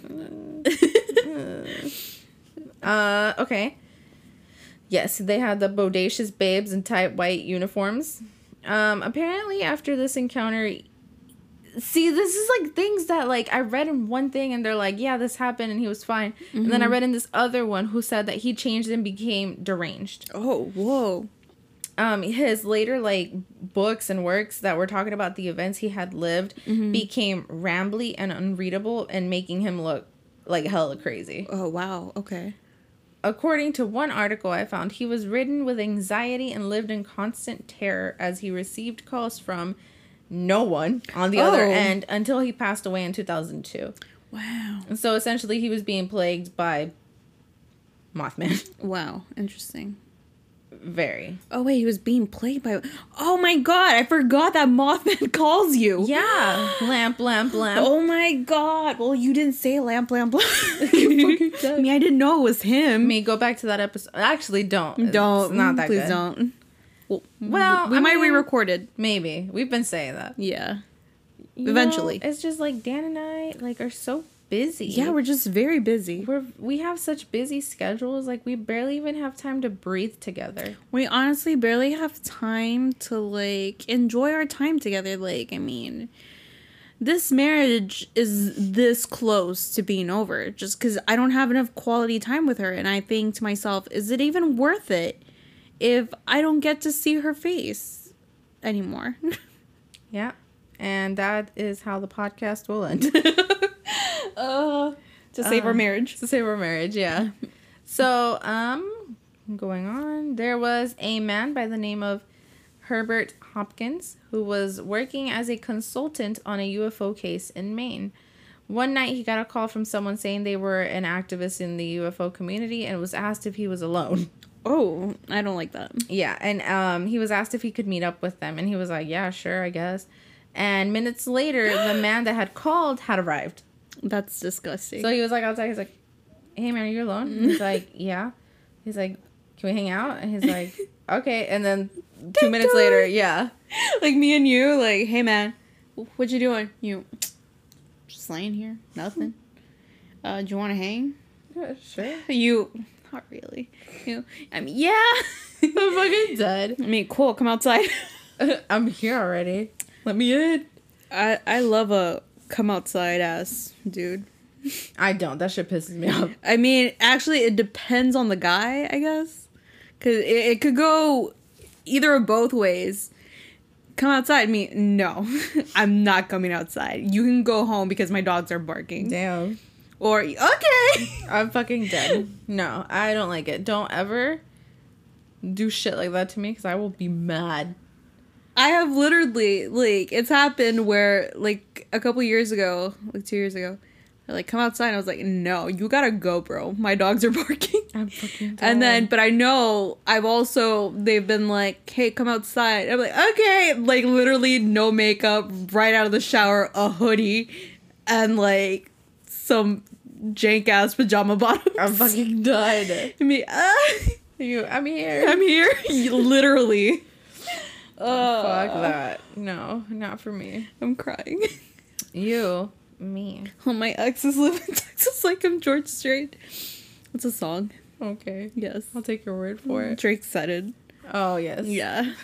okay. Yes, they had the bodacious babes in tight white uniforms. Apparently after this encounter... See, this is like things that like I read in one thing and they're like, yeah, this happened and he was fine. Mm-hmm. And then I read in this other one who said that he changed and became deranged. Oh, whoa. His later like books and works that were talking about the events he had lived became rambly and unreadable and making him look like hella crazy. Oh, wow. Okay. According to one article I found, he was ridden with anxiety and lived in constant terror as he received calls from no one on the other end until he passed away in 2002. Wow. And so essentially he was being plagued by Mothman. Wow. Interesting. Very. Oh, wait, he was being plagued by... Oh, my God. I forgot that Mothman calls you. Yeah. Lamp, lamp, lamp. Oh, my God. Well, you didn't say lamp, lamp, lamp. I mean, I didn't know it was him. Go back to that episode. Actually, don't. Don't. It's not that please good. Don't. Well, we might re-record it. Maybe. We've been saying that. Yeah. Eventually. It's just like Dan and I like are so busy. Yeah, we're just very busy. We have such busy schedules. Like we barely even have time to breathe together. We honestly barely have time to like enjoy our time together. Like, I mean, this marriage is this close to being over just because I don't have enough quality time with her. And I think to myself, is it even worth it if I don't get to see her face anymore? Yeah. And that is how the podcast will end. To save our marriage. To save our marriage, yeah. So, going on. There was a man by the name of Herbert Hopkins who was working as a consultant on a UFO case in Maine. One night he got a call from someone saying they were an activist in the UFO community and was asked if he was alone. Oh, I don't like that. Yeah, and he was asked if he could meet up with them, and he was like, yeah, sure, I guess. And minutes later, the man that had called had arrived. That's disgusting. So he was like outside, he's like, hey man, are you alone? And he's like, yeah. He's like, can we hang out? And he's like, okay. And then 2 minutes later, yeah. Like me and you, like, hey man, what you doing? You just laying here, nothing. Do you want to hang? Yeah, sure. You, not really. You, I mean, yeah. I'm fucking dead. I mean, cool, come outside. I'm here already. Let me in. I love a come outside ass dude. I don't. That shit pisses me off. I mean, actually, it depends on the guy, I guess. Because it could go either of both ways. Come outside. I mean, no. I'm not coming outside. You can go home because my dogs are barking. Damn. Or, okay. I'm fucking dead. No, I don't like it. Don't ever do shit like that to me because I will be mad. I have literally, like, it's happened where, like, a couple years ago, like 2 years ago, they're like, come outside. And I was like, no, you gotta go, bro. My dogs are barking. I'm fucking dead. And then, but I know they've been like, hey, come outside. I'm like, okay. Like, literally no makeup, right out of the shower, a hoodie, and, like, some jank-ass pajama bottoms. I'm fucking dead. I mean, I'm here. I'm here. Literally. Fuck that. No, not for me. I'm crying. You. Me. Oh, my ex is living in Texas like I'm George Strait. It's a song. Okay. Yes. I'll take your word for it. Drake said it. Oh, yes. Yeah.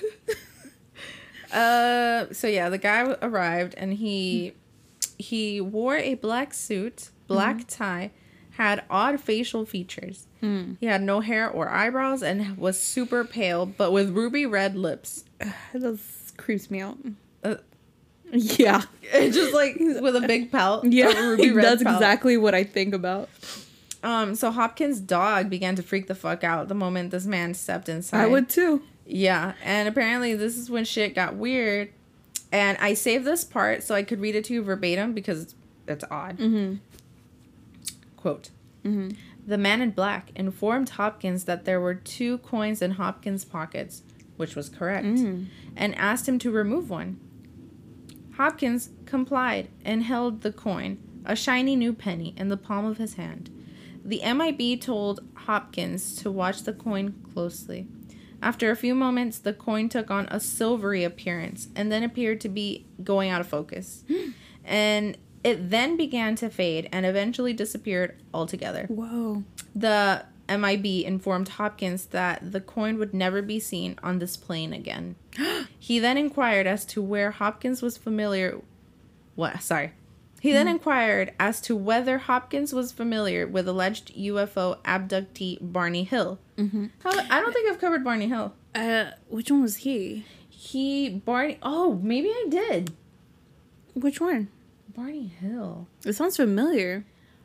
So yeah, the guy arrived and he wore a black suit, black tie, had odd facial features. He had no hair or eyebrows and was super pale, but with ruby red lips. That creeps me out. Yeah. Just like with a big pout. Yeah. A ruby red That's pout. exactly what I think about. So Hopkins' dog began to freak the fuck out the moment this man stepped inside. I would too. Yeah. And apparently this is when shit got weird. And I saved this part so I could read it to you verbatim because it's odd. Mm-hmm. Quote. Mm-hmm. The man in black informed Hopkins that there were 2 coins in Hopkins' pockets, which was correct, and asked him to remove one. Hopkins complied and held the coin, a shiny new penny, in the palm of his hand. The MIB told Hopkins to watch the coin closely. After a few moments, the coin took on a silvery appearance and then appeared to be going out of focus. And it then began to fade and eventually disappeared altogether. Whoa. The MIB informed Hopkins that the coin would never be seen on this plane again. He then inquired as to where Hopkins was familiar... He then inquired as to whether Hopkins was familiar with alleged UFO abductee Barney Hill. Mm-hmm. I don't think I've covered Barney Hill. Which one was he? Oh, maybe I did. Which one? Barney Hill. It sounds familiar.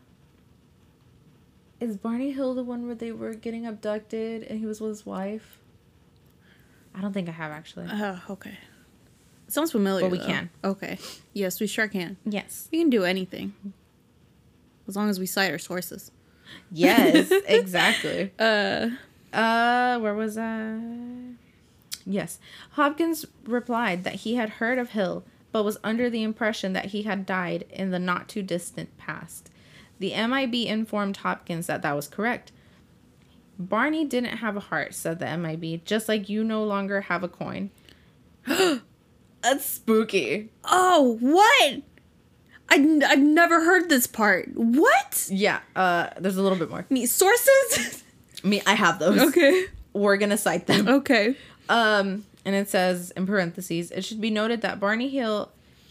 Is Barney Hill the one where they were getting abducted and he was with his wife? I don't think I have, actually. Okay. Sounds familiar. But we though. can. Okay. Yes, we sure can. Yes. We can do anything. As long as we cite our sources. Yes, exactly. Where was I? Yes. Hopkins replied that he had heard of Hill, but was under the impression that he had died in the not too distant past. The MIB informed Hopkins that that was correct. Barney didn't have a heart, said the MIB, just like you no longer have a coin. That's spooky. Oh, what? I've never heard this part. What? Yeah, there's a little bit more. Sources? I have those. Okay. We're gonna cite them. Okay. And it says, in parentheses, it should be noted that Barney Hill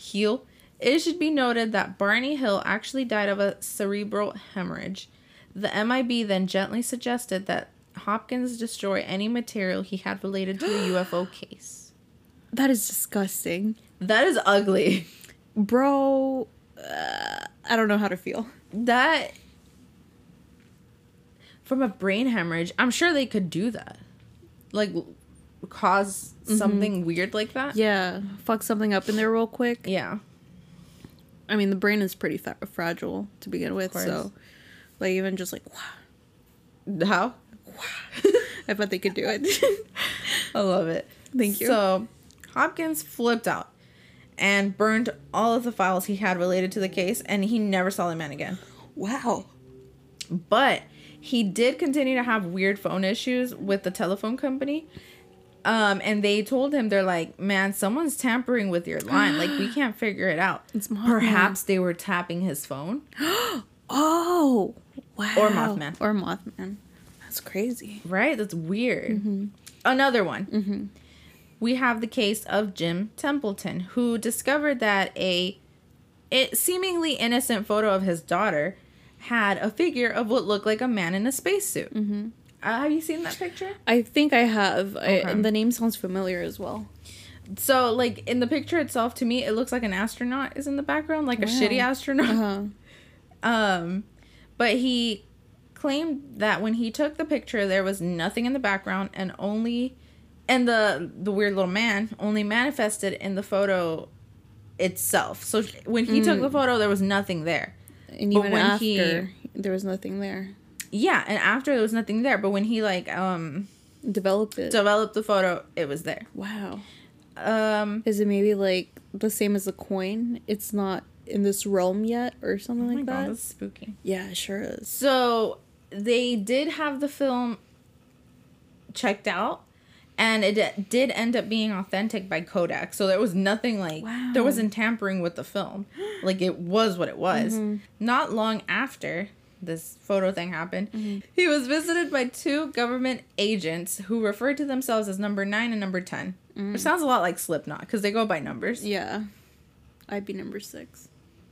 actually died of a cerebral hemorrhage. The MIB then gently suggested that Hopkins destroy any material he had related to the UFO case. That is disgusting. That is ugly. Bro, I don't know how to feel. That, from a brain hemorrhage, I'm sure they could do that. Like, cause something weird like that. Yeah, fuck something up in there real quick. Yeah. I mean, the brain is pretty fragile to begin with, so, like, even just like, wow. How? Wow. I bet they could do it. I love it. Thank you. So, Hopkins flipped out and burned all of the files he had related to the case, and he never saw the man again. Wow. But he did continue to have weird phone issues with the telephone company. And they told him, they're like, man, someone's tampering with your line. Like, we can't figure it out. It's Mothman. Perhaps they were tapping his phone. Oh, wow. Or Mothman. Or Mothman. That's crazy. Right? That's weird. Another one. We have the case of Jim Templeton, who discovered that a seemingly innocent photo of his daughter had a figure of what looked like a man in a spacesuit. Have you seen that picture? I think I have. Okay. And the name sounds familiar as well. So, like, in the picture itself, to me, it looks like an astronaut is in the background, like a shitty astronaut. But he claimed that when he took the picture, there was nothing in the background, and the weird little man only manifested in the photo itself. So when he took the photo, there was nothing there. And even after, there was nothing there. Yeah, and after there was nothing there, but when he developed the photo, it was there. Wow. Is it maybe like the same as a coin? It's not in this realm yet, or something like that? God, that's spooky. Yeah, it sure is. So they did have the film checked out, and it did end up being authentic by Kodak. So there was nothing like, there wasn't tampering with the film. Like, it was what it was. Not long after this photo thing happened, he was visited by two government agents who referred to themselves as number 9 and number 10. It sounds a lot like Slipknot, because they go by numbers. Yeah. I'd be number 6.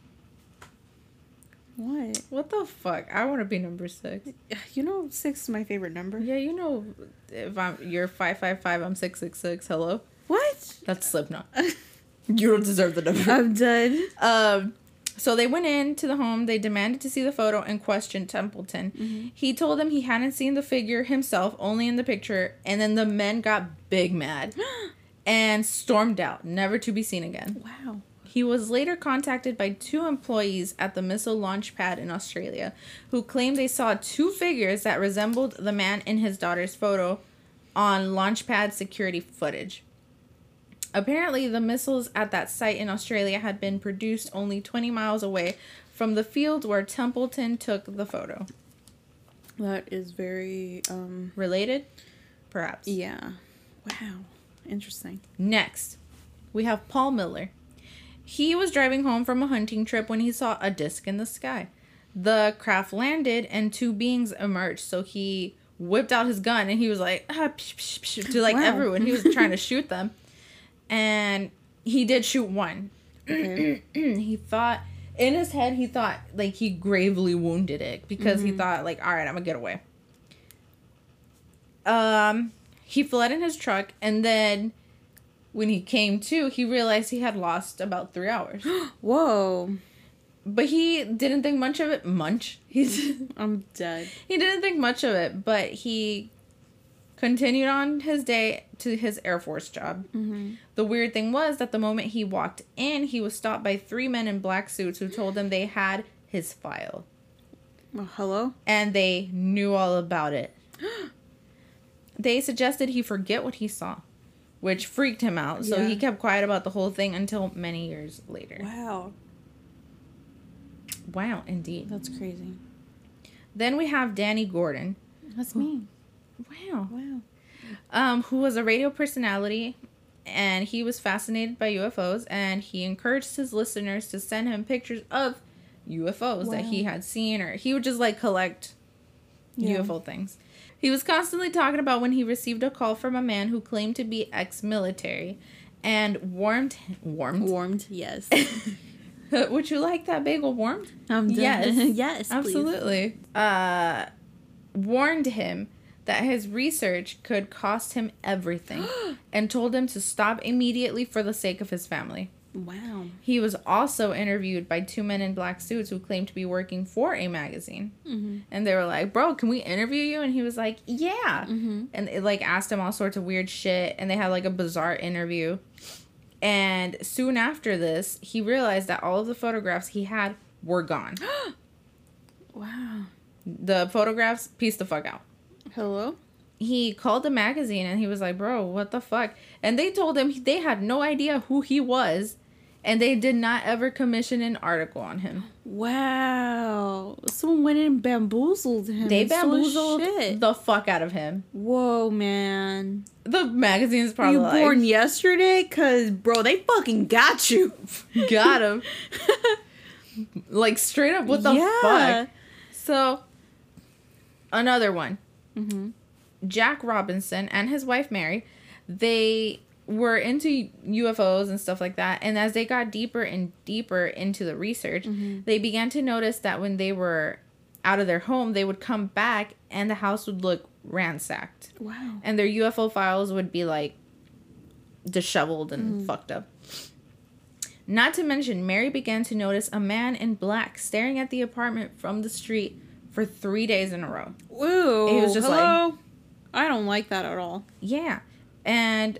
What? What the fuck? I want to be number 6. You know, 6 is my favorite number. Yeah, you know, if you're 555, I'm 666. Hello? What? That's Slipknot. You don't deserve the number. I'm done. So they went into the home. They demanded to see the photo and questioned Templeton. He told them he hadn't seen the figure himself, only in the picture. And then the men got big mad and stormed out, never to be seen again. Wow. He was later contacted by 2 employees at the missile launch pad in Australia who claimed they saw 2 figures that resembled the man in his daughter's photo on launch pad security footage. Apparently, the missiles at that site in Australia had been produced only 20 miles away from the field where Templeton took the photo. That is very, Related? Perhaps. yeah. Wow. Interesting. Next, we have Paul Miller. He was driving home from a hunting trip when he saw a disc in the sky. The craft landed and two beings emerged. So he whipped out his gun and he was like, psh, psh, psh, to like Wow. everyone. He was trying to shoot them. And he did shoot one. Okay. He thought, in his head, he thought like he gravely wounded it because he thought like, all right, I'm gonna get away. He fled in his truck, and then when he came to, he realized he had lost about 3 hours. Whoa. But he didn't think much of it. I'm dead. He didn't think much of it, but he continued on his day to his Air Force job. Mm-hmm. The weird thing was that the moment he walked in, he was stopped by 3 men in black suits who told him they had his file. Well, hello? And they knew all about it. They suggested he forget what he saw, which freaked him out. So Yeah. he kept quiet about the whole thing until many years later. Wow. Wow, indeed. That's crazy. Then we have Danny Gordon. That's me. Wow. Wow. Who was a radio personality, and he was fascinated by UFOs, and he encouraged his listeners to send him pictures of UFOs that he had seen, or he would just like collect UFO things. He was constantly talking about when he received a call from a man who claimed to be ex-military and warmed. Warmed, yes. Would you like that bagel warmed? I'm done. Yes. Yes, please. Absolutely. Warned him that his research could cost him everything and told him to stop immediately for the sake of his family. Wow. He was also interviewed by 2 men in black suits who claimed to be working for a magazine. Mm-hmm. And they were like, bro, can we interview you? And he was like, yeah. Mm-hmm. And it like asked him all sorts of weird shit. And they had like a bizarre interview. And soon after this, he realized that all of the photographs he had were gone. Wow. The photographs pieced the fuck out. Hello? He called the magazine and he was like, bro, what the fuck? And they told him they had no idea who he was. And they did not ever commission an article on him. Wow. Someone went in and bamboozled him. They and stole his bamboozled shit. the fuck out of him. Whoa, man. The magazine's Were probably you like, born yesterday? Because, bro, they fucking got you. got him. Like, straight up, what the fuck? So, another one. Mm-hmm. Jack Robinson and his wife Mary, they were into UFOs and stuff like that. And as they got deeper and deeper into the research, they began to notice that when they were out of their home, they would come back and the house would look ransacked. Wow. And their UFO files would be like disheveled and fucked up. Not to mention, Mary began to notice a man in black staring at the apartment from the street for 3 days in a row. Whoa. He was just hello? I don't like that at all. Yeah. And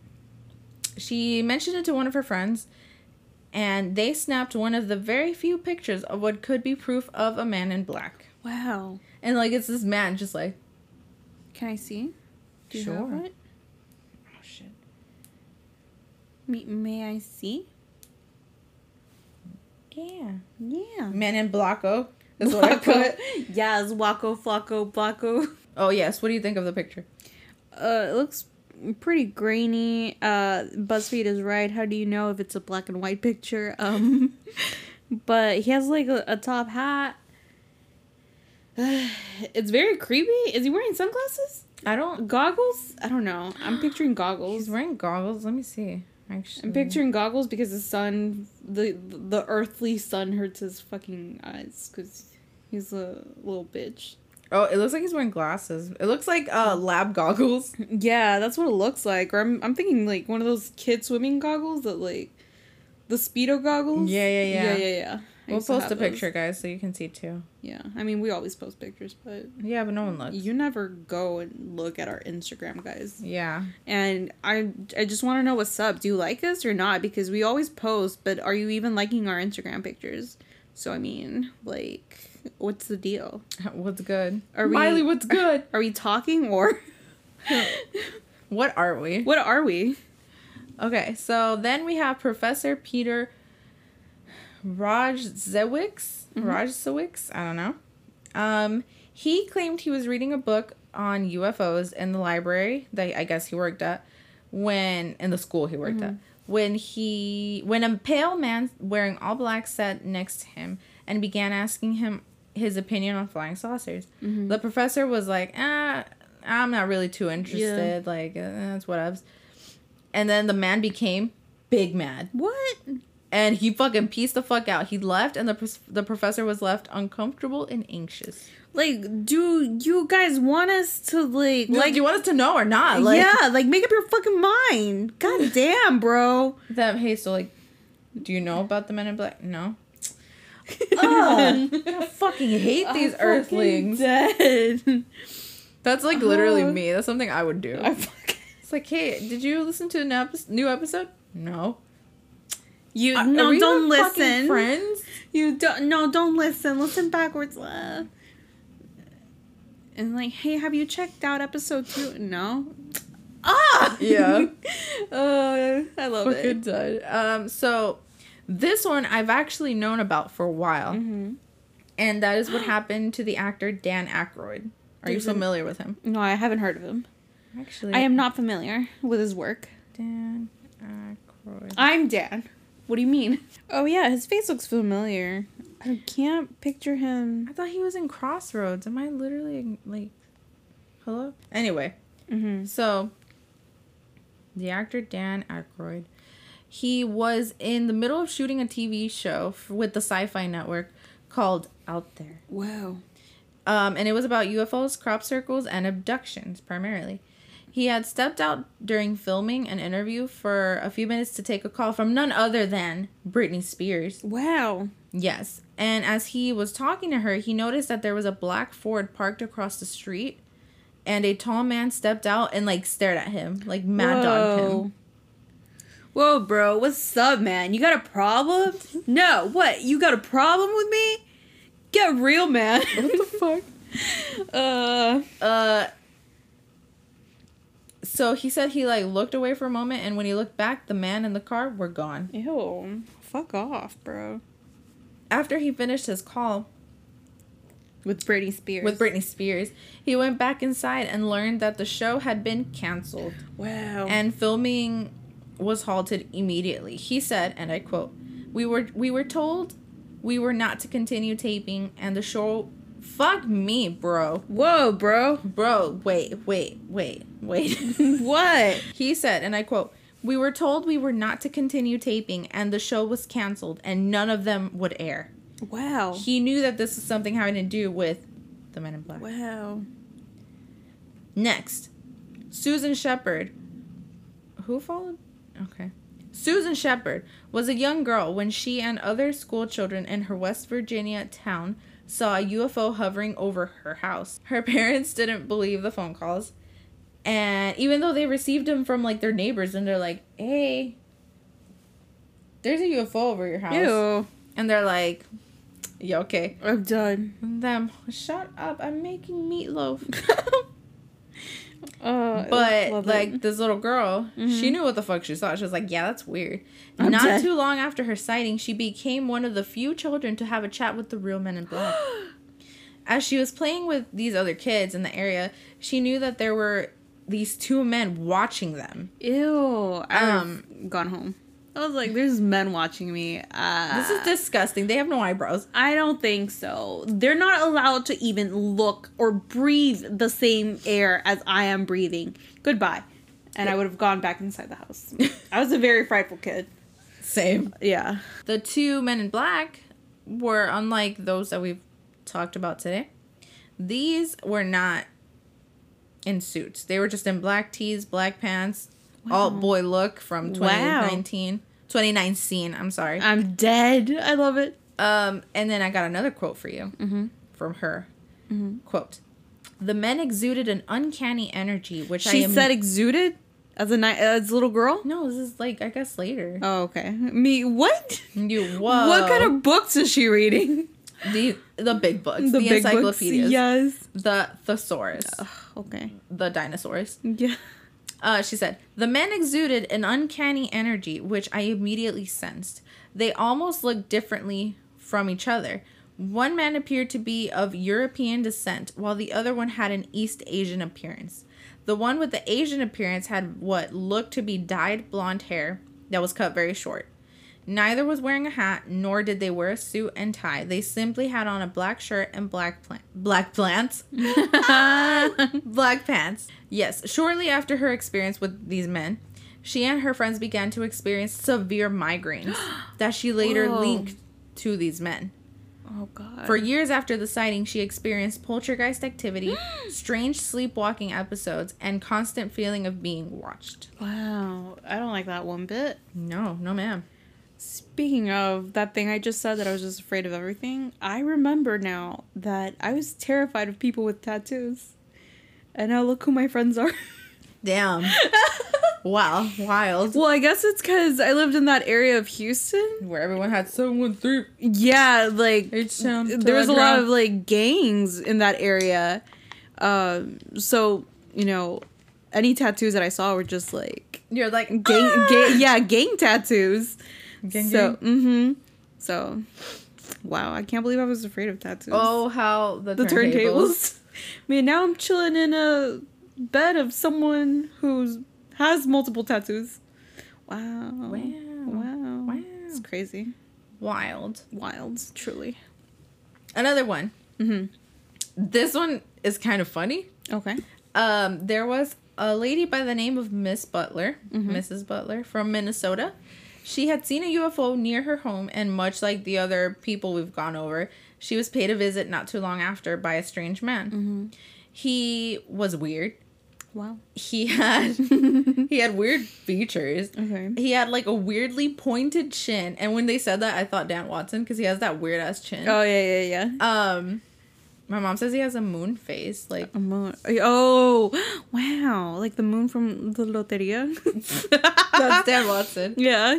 she mentioned it to one of her friends, and they snapped one of the very few pictures of what could be proof of a man in black. Wow. And, like, it's this man just like... Can I see? Do you Sure. have it? Oh, shit. May I see? Yeah. Yeah. Man in Blacko is what I put. Yes, Wacko, Flacco, Blacko. Oh, yes. What do you think of the picture? It looks pretty grainy. BuzzFeed is right. How do you know if it's a black and white picture? But he has like a top hat. It's very creepy. Is he wearing sunglasses? I don't... Goggles? I don't know. I'm picturing goggles. He's wearing goggles. Let me see. Actually, I'm picturing goggles because the sun, the earthly sun hurts his fucking eyes because he's a little bitch. Oh, it looks like he's wearing glasses. It looks like lab goggles. Yeah, that's what it looks like. Or I'm thinking like one of those kid swimming goggles that like the Speedo goggles. Yeah. I We'll used to post have a picture, those. guys, so you can see too. Yeah, I mean we always post pictures, but Yeah, but no one looks. you never go and look at our Instagram, guys. Yeah. And I just want to know what's up. Do you like us or not? Because we always post, but are you even liking our Instagram pictures? So I mean, like, what's the deal? What's good? Are we- Miley, what's good? Are we talking or What are we? what are we? Okay, so then we have Professor Peter Rajzewicz. Rajzewicz? I don't know. He claimed he was reading a book on UFOs in the library that I guess he worked at in the school he worked at. When a pale man wearing all black sat next to him and began asking him his opinion on flying saucers. The professor was like, I'm not really too interested. Yeah. Like, that's whatevs. And then the man became big mad. What? And he fucking pieced the fuck out. He left, and the professor was left uncomfortable and anxious. Like, do you guys want us to, like... do you want us to know or not? Like, yeah, like, make up your fucking mind. God damn, bro. Hey, so, like, do you know about the Men in Black? No? I fucking hate these earthlings. Dead. That's, like, literally me. That's something I would do. It's like, hey, did you listen to a new episode? No. Don't listen. Friends? Don't listen. Listen backwards. And like, hey, have you checked out episode 2? No. Yeah. I love it. Done. So this one I've actually known about for a while, and that is what happened to the actor Dan Aykroyd. Are you familiar with him? No, I haven't heard of him. Actually, I am not familiar with his work. Dan Aykroyd. I'm Dan. What do you mean? Oh yeah, his face looks familiar. I can't picture him. I thought he was in Crossroads. Am I literally like, hello? Anyway, so the actor Dan Aykroyd, he was in the middle of shooting a TV show with the Sci-Fi Network called Out There. Wow. And it was about UFOs, crop circles, and abductions primarily. He had stepped out during filming an interview for a few minutes to take a call from none other than Britney Spears. Wow. Yes. And as he was talking to her, he noticed that there was a black Ford parked across the street, and a tall man stepped out and, like, stared at him, like, mad dogged him. Whoa, bro. What's up, man? You got a problem? No. What? You got a problem with me? Get real, man. What the fuck? So he said he, like, looked away for a moment, and when he looked back, the man and the car were gone. Ew. Fuck off, bro. After he finished his call with Britney Spears, he went back inside and learned that the show had been canceled. Wow. And filming was halted immediately. He said, and I quote, we were told we were not to continue taping, and the show... Fuck me, bro. Whoa, bro. Bro, wait. What? He said, and I quote, we were told we were not to continue taping, and the show was canceled, and none of them would air. Wow. He knew that this was something having to do with the Men in Black. Wow. Next, Susan Shepard. Who followed? Okay. Susan Shepard was a young girl when she and other school children in her West Virginia town saw a UFO hovering over her house. Her parents didn't believe the phone calls, and even though they received them from, like, their neighbors, and they're like, hey, there's a UFO over your house. Ew. And they're like, yeah, okay. I'm done. And them, shut up, I'm making meatloaf. But, like, this little girl, she knew what the fuck she saw. She was like, yeah, that's weird. I'm Not dead. too long after her sighting, she became one of the few children to have a chat with the real Men in Black. As she was playing with these other kids in the area, she knew that there were these two men watching them. Ew. I've gone home. I was like, there's men watching me. This is disgusting. They have no eyebrows. I don't think so. They're not allowed to even look or breathe the same air as I am breathing. Goodbye. And I would have gone back inside the house. I was a very frightful kid. Same. Yeah. The two Men in Black were unlike those that we've talked about today. These were not in suits. They were just in black tees, black pants, all boy look from 2019, I'm sorry. I'm dead. I love it. And then I got another quote for you from her. Quote, the men exuded an uncanny energy, which she said exuded as a little girl? No, this is, like, I guess later. Oh, okay. Me, what? Whoa. What kind of books is she reading? The big books. The big encyclopedias. Books, yes. The thesaurus. Okay. The dinosaurs. Yeah. She said, the men exuded an uncanny energy, which I immediately sensed. They almost looked differently from each other. One man appeared to be of European descent, while the other one had an East Asian appearance. The one with the Asian appearance had what looked to be dyed blonde hair that was cut very short. Neither was wearing a hat, nor did they wear a suit and tie. They simply had on a black shirt and black pants. Black pants. Yes, shortly after her experience with these men, she and her friends began to experience severe migraines that she later linked to these men. Oh, God. For years after the sighting, she experienced poltergeist activity, strange sleepwalking episodes, and constant feeling of being watched. Wow. I don't like that one bit. No, ma'am. Speaking of that thing I just said that I was just afraid of everything, I remember now that I was terrified of people with tattoos. And now look who my friends are. Damn. Wow. Wild. Well, I guess it's because I lived in that area of Houston. Where everyone had 713. Yeah, like, H-Town, there was a lot Telegram. of, like, gangs in that area. So, you know, any tattoos that I saw were just, like, You're like, gang tattoos. Gang, So, So, wow, I can't believe I was afraid of tattoos. Oh, how the turntables. I mean, now I'm chilling in a bed of someone who has multiple tattoos. Wow. Wow. It's crazy. Wild. Truly. Another one. Mm-hmm. This one is kind of funny. Okay. There was a lady by the name of Mrs. Butler from Minnesota. She had seen a UFO near her home, and much like the other people we've gone over, she was paid a visit not too long after by a strange man. Mm-hmm. He was weird. Wow. He had weird features. Okay. He had like a weirdly pointed chin, and when they said that, I thought Dan Watson because he has that weird ass chin. Oh yeah. My mom says he has a moon face, like A moon. Oh, wow! Like the moon from the Loteria. that's Dan Watson. Yeah.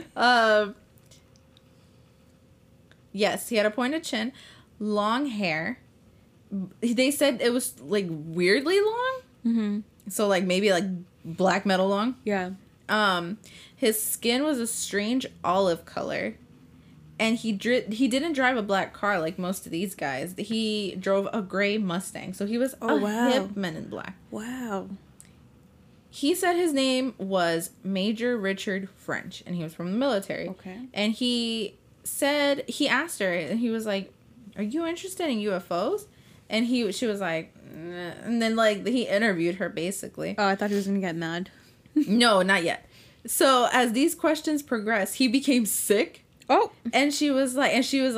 Yes, he had a pointed chin, long hair. They said it was like weirdly long. Mm-hmm. So like maybe like black metal long. Yeah. His skin was a strange olive color, and he didn't drive a black car like most of these guys. He drove a gray Mustang, so he was hip Men in Black. Wow. He said his name was Major Richard French, and he was from the military. Okay. And he asked her, and he was like, "Are you interested in UFOs?" And she was like, "Nah." And then like he interviewed her basically. Oh, I thought he was gonna get mad. No, not yet. So as these questions progressed, he became sick. Oh. And she was like,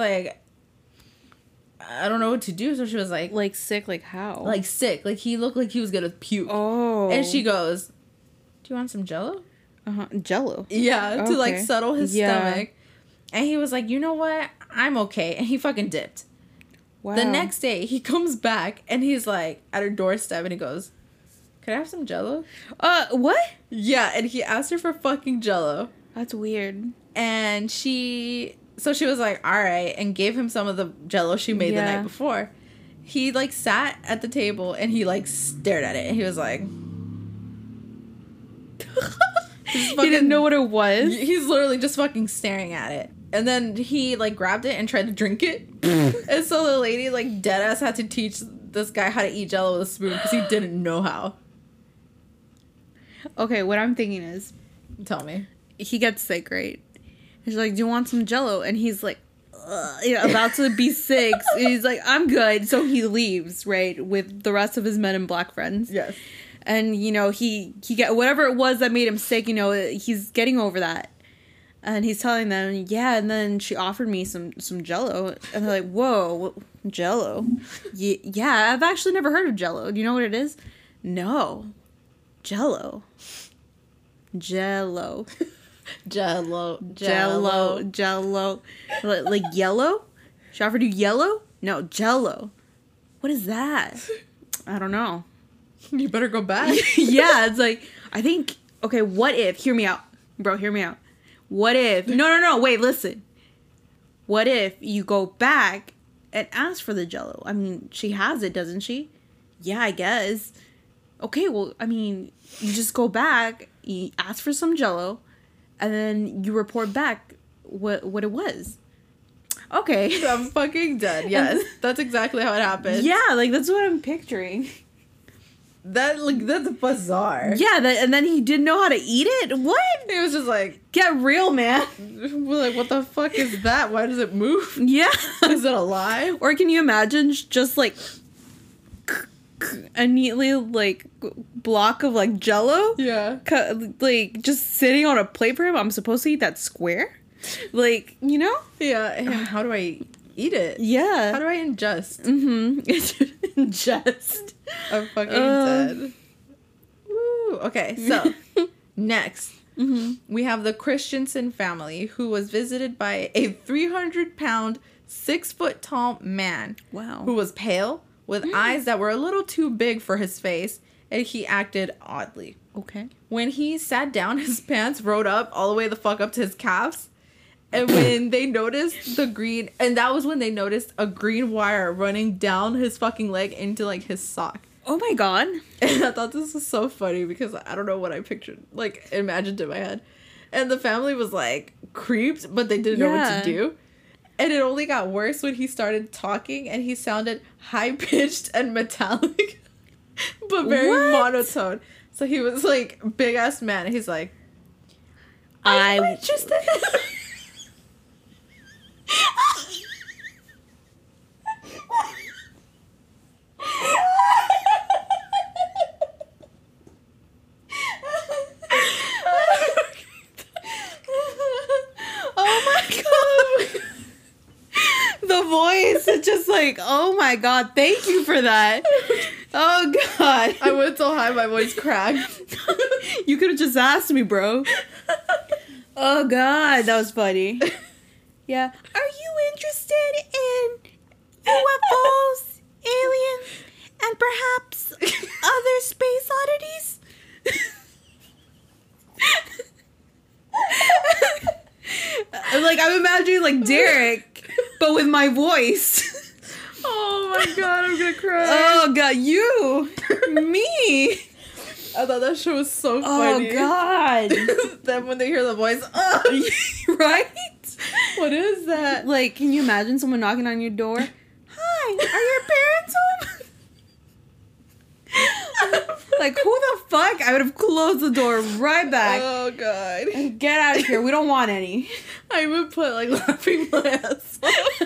I don't know what to do. So she was like Sick, like how? like sick. Like he looked like he was gonna puke. Oh. And she goes, "Do you want some Jello?" Jello. Yeah, to like Okay. settle his Yeah. stomach. And he was like, "You know what? I'm okay." And he fucking dipped. Wow. The next day, he comes back and he's like at her doorstep and he goes, "Could I have some Jello?" What? Yeah, and he asked her for fucking Jello. That's weird. And she was like, all right, and gave him some of the Jello she made the night before. He like sat at the table and he like stared at it and he was like, He didn't know what it was. he's literally just fucking staring at it. And then he like grabbed it and tried to drink it. And so the lady like deadass had to teach this guy how to eat Jello with a spoon because he didn't know how. Okay, what I'm thinking is, Tell me. he gets sick, right? She's like, "Do you want some Jello?" And he's like, about to be sick. And he's like, "I'm good." So he leaves, right, with the rest of his Men in Black friends. Yes. And you know, he get whatever it was that made him sick. You know, he's getting over that. And he's telling them, yeah. And then she offered me some Jello, and they're like, "Whoa, Jello? Yeah, I've actually never heard of Jello. Do you know what it is?" "No, Jello." Jello. Like yellow? She offered you yellow? No, Jello. What is that? I don't know. You better go back. Yeah, it's like, I think, okay, what if, hear me out. Bro, hear me out. What if, no, wait, listen. What if you go back and ask for the Jello? I mean, she has it, doesn't she? Yeah, I guess. Okay, well, I mean, you just go back, you ask for some Jello, and then you report back what it was. Okay. I'm fucking dead. Yes, that's exactly how it happened. Yeah, like that's what I'm picturing. That's bizarre. Yeah, and then he didn't know how to eat it? What? He was just like, Get real, man. we're like, what the fuck is that? Why does it move? Yeah. Is it alive? Or can you imagine just like a neatly like block of like Jello? Yeah. Like just sitting on a plate for him. I'm supposed to eat that square? Like, you know? Yeah. And how do I eat it? Yeah. How do I ingest? Ingest. I'm fucking dead. Woo. Okay, so next. We have the Christensen family, who was visited by a 300-pound, 6-foot-tall man. Wow. Who was pale, with eyes that were a little too big for his face, and he acted oddly. Okay. When he sat down, his pants rode up all the way the fuck up to his calves. And when they noticed that was when they noticed a green wire running down his fucking leg into like his sock. Oh my god. And I thought this was so funny because I don't know what I imagined in my head. And the family was like creeped, but they didn't know what to do. And it only got worse when he started talking and he sounded high-pitched and metallic, but very monotone. So he was like, big-ass man. And he's like, I'm interested. Voice, it's just like, oh my god, thank you for that. Oh god. I went so high my voice cracked. You could have just asked me, bro. Oh god, that was funny. Yeah. Are you interested in UFOs, aliens, and perhaps other space oddities? Like, I'm imagining like Derek, but with my voice. Oh my god, I'm gonna cry. Oh god, you, me. I thought that show was so funny. Oh god. Then when they hear the voice, right? What is that? Like, can you imagine someone knocking on your door? Hi, are your parents home? Like, who the fuck? I would have closed the door right back. Oh god. And get out of here. We don't want any. I even put like laughing my ass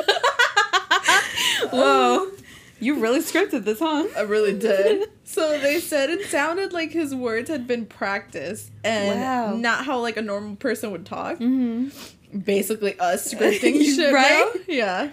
off. Whoa. You really scripted this, huh? I really did. So they said it sounded like his words had been practiced and not how like a normal person would talk. Mm-hmm. Basically us scripting shit, right? Now. Yeah.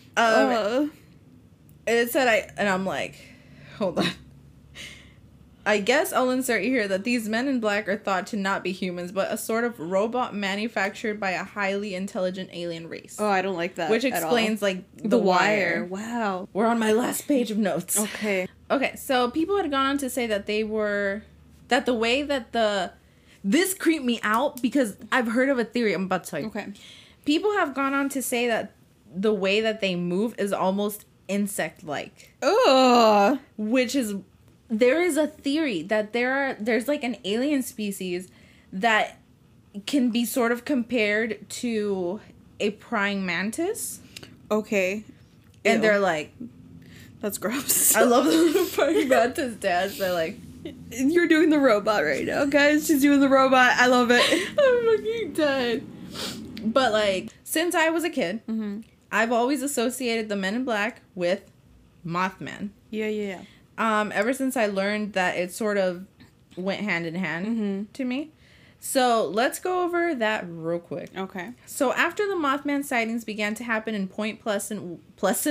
It said I'm like, hold on. I guess I'll insert here that these men in black are thought to not be humans, but a sort of robot manufactured by a highly intelligent alien race. Oh, I don't like that. Which explains, like, the wire. Wow. We're on my last page of notes. Okay. Okay, so people had gone on to say that the way that this creeped me out because I've heard of a theory I'm about to tell you. Okay. People have gone on to say that the way that they move is almost insect-like. Oh. Which is... There is a theory that there's like an alien species that can be sort of compared to a praying mantis. Okay. And Ew. they're like... That's gross. I love the little praying mantis dance. They're like... You're doing the robot right now, guys. She's doing the robot. I love it. I'm fucking dead. But like, since I was a kid, I've always associated the Men in Black with Mothman. Yeah. Ever since I learned that it sort of went hand in hand to me. So let's go over that real quick. Okay. So after the Mothman sightings began to happen in Point Pleasant,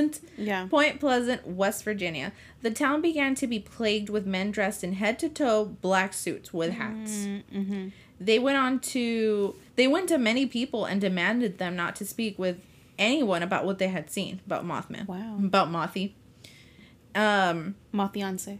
West Virginia, the town began to be plagued with men dressed in head-to-toe black suits with hats. Mm-hmm. They went to many people and demanded them not to speak with anyone about what they had seen about Mothman. Wow. About Mothy. Mothfiance.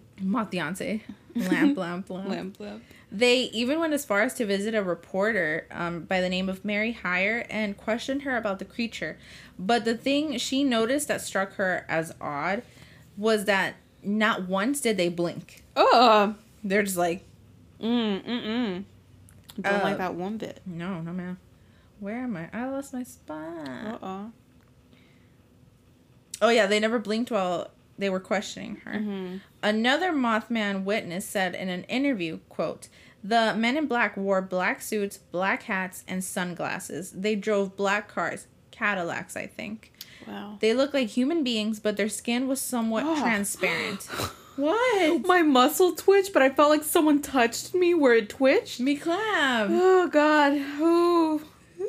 Lamp. They even went as far as to visit a reporter by the name of Mary Heyer and questioned her about the creature. But the thing she noticed that struck her as odd was that not once did they blink. Oh. They're just like... Don't like that one bit. No, man. Where am I? I lost my spot. Oh, yeah, they never blinked while they were questioning her. Mm-hmm. Another Mothman witness said in an interview, quote, "The men in black wore black suits, black hats, and sunglasses. They drove black cars, Cadillacs, I think. Wow. They looked like human beings, but their skin was somewhat transparent." What? My muscle twitched, but I felt like someone touched me where it twitched. Me clap. Oh, God. Ooh.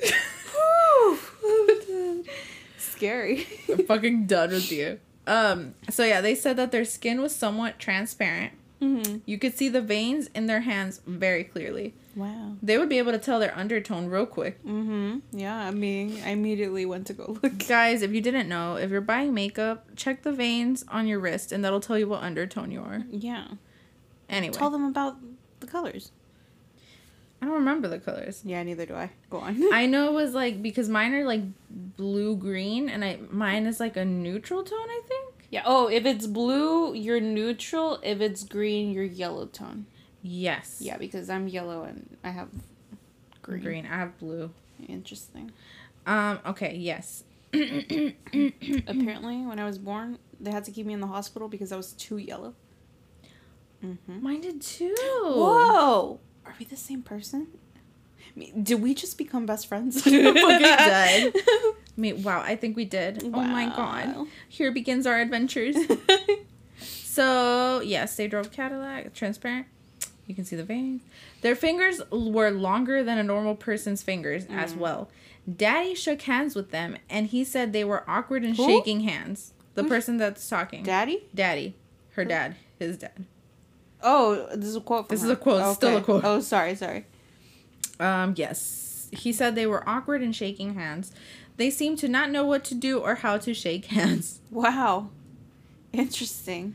Ooh. Scary. I'm fucking done with you. So yeah, they said that their skin was somewhat transparent. Mm-hmm. You could see the veins in their hands very clearly. Wow. They would be able to tell their undertone real quick. Mm-hmm. Yeah, I mean, I immediately went to go look. Guys, if you didn't know, if you're buying makeup, check the veins on your wrist and that'll tell you what undertone you are. Yeah. Anyway. Tell them about the colors. I don't remember the colors. Yeah, neither do I. Go on. I know it was like, because mine are like blue-green and mine is like a neutral tone, I think. Yeah. Oh, if it's blue, you're neutral. If it's green, you're yellow tone. Yes. Yeah, because I'm yellow and I have green. I have blue. Interesting. Okay, yes. Apparently, when I was born, they had to keep me in the hospital because I was too yellow. Mm-hmm. Mine did too. Whoa! Are we the same person? Did we just become best friends? Fucking dead. Wow, I think we did. Wow. Oh my god. Here begins our adventures. So, yes, they drove Cadillac, transparent. You can see the veins. Their fingers were longer than a normal person's fingers as well. Daddy shook hands with them, and he said they were awkward in shaking hands. The person that's talking. Daddy? Daddy. Her dad. His dad. Oh, this is a quote from This her. is a quote. Okay. Still a quote. Oh, sorry. Yes. He said they were awkward in shaking hands. They seemed to not know what to do or how to shake hands. Wow. Interesting.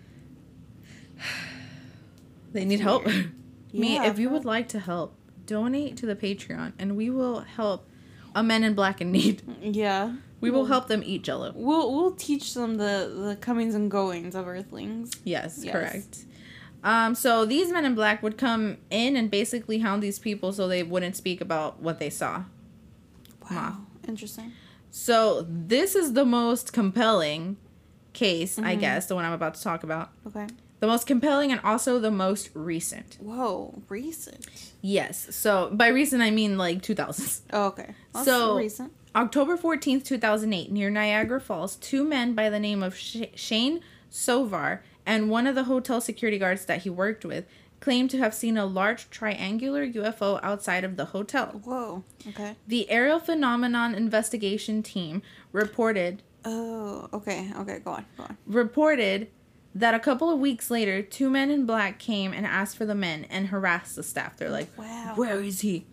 They need help. Yeah, if you would like to help, donate to the Patreon and we will help a men in black in need. Yeah. We will help them eat Jell-O. We'll teach them the comings and goings of Earthlings. Yes, correct. So these men in black would come in and basically hound these people so they wouldn't speak about what they saw. Wow. Interesting. So this is the most compelling case, I guess, the one I'm about to talk about. Okay. The most compelling and also the most recent. Whoa, recent. Yes. So by recent, I mean like 2000s. Oh, okay. That's So recent. October 14th, 2008, near Niagara Falls, two men by the name of Shane Sovar and one of the hotel security guards that he worked with claimed to have seen a large triangular UFO outside of the hotel. Whoa. Okay. The Aerial Phenomenon Investigation Team reported Oh, okay. Okay, go on. reported that a couple of weeks later, two men in black came and asked for the men and harassed the staff. They're like, Wow. "Where is he?"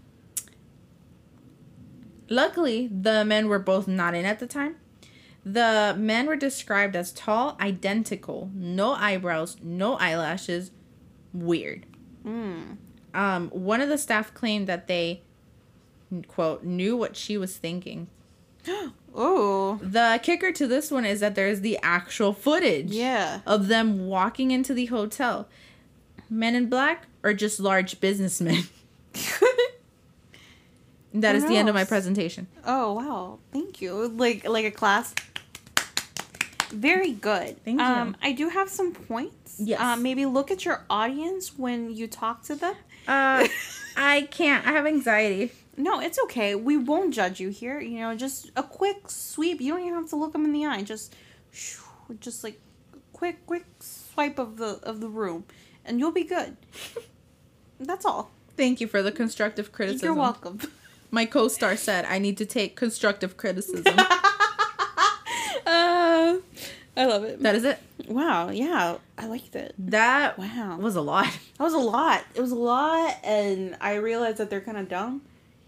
Luckily, the men were both not in at the time. The men were described as tall, identical, no eyebrows, no eyelashes, weird. One of the staff claimed that they, quote, knew what she was thinking. Oh. The kicker to this one is that there's the actual footage of them walking into the hotel. Men in black or just large businessmen? That is the end of my presentation. Oh, wow. Thank you. Like a class. Very good. Thank you. I do have some points. Yes. Maybe look at your audience when you talk to them. I can't. I have anxiety. No, it's okay. We won't judge you here. You know, just a quick sweep. You don't even have to look them in the eye. Just like quick swipe of the room, and you'll be good. That's all. Thank you for the constructive criticism. You're welcome. My co-star said I need to take constructive criticism. I love it. That is it. Wow. Yeah, I liked it. That Wow. was a lot. That was a lot. It was a lot, and I realized that they're kind of dumb.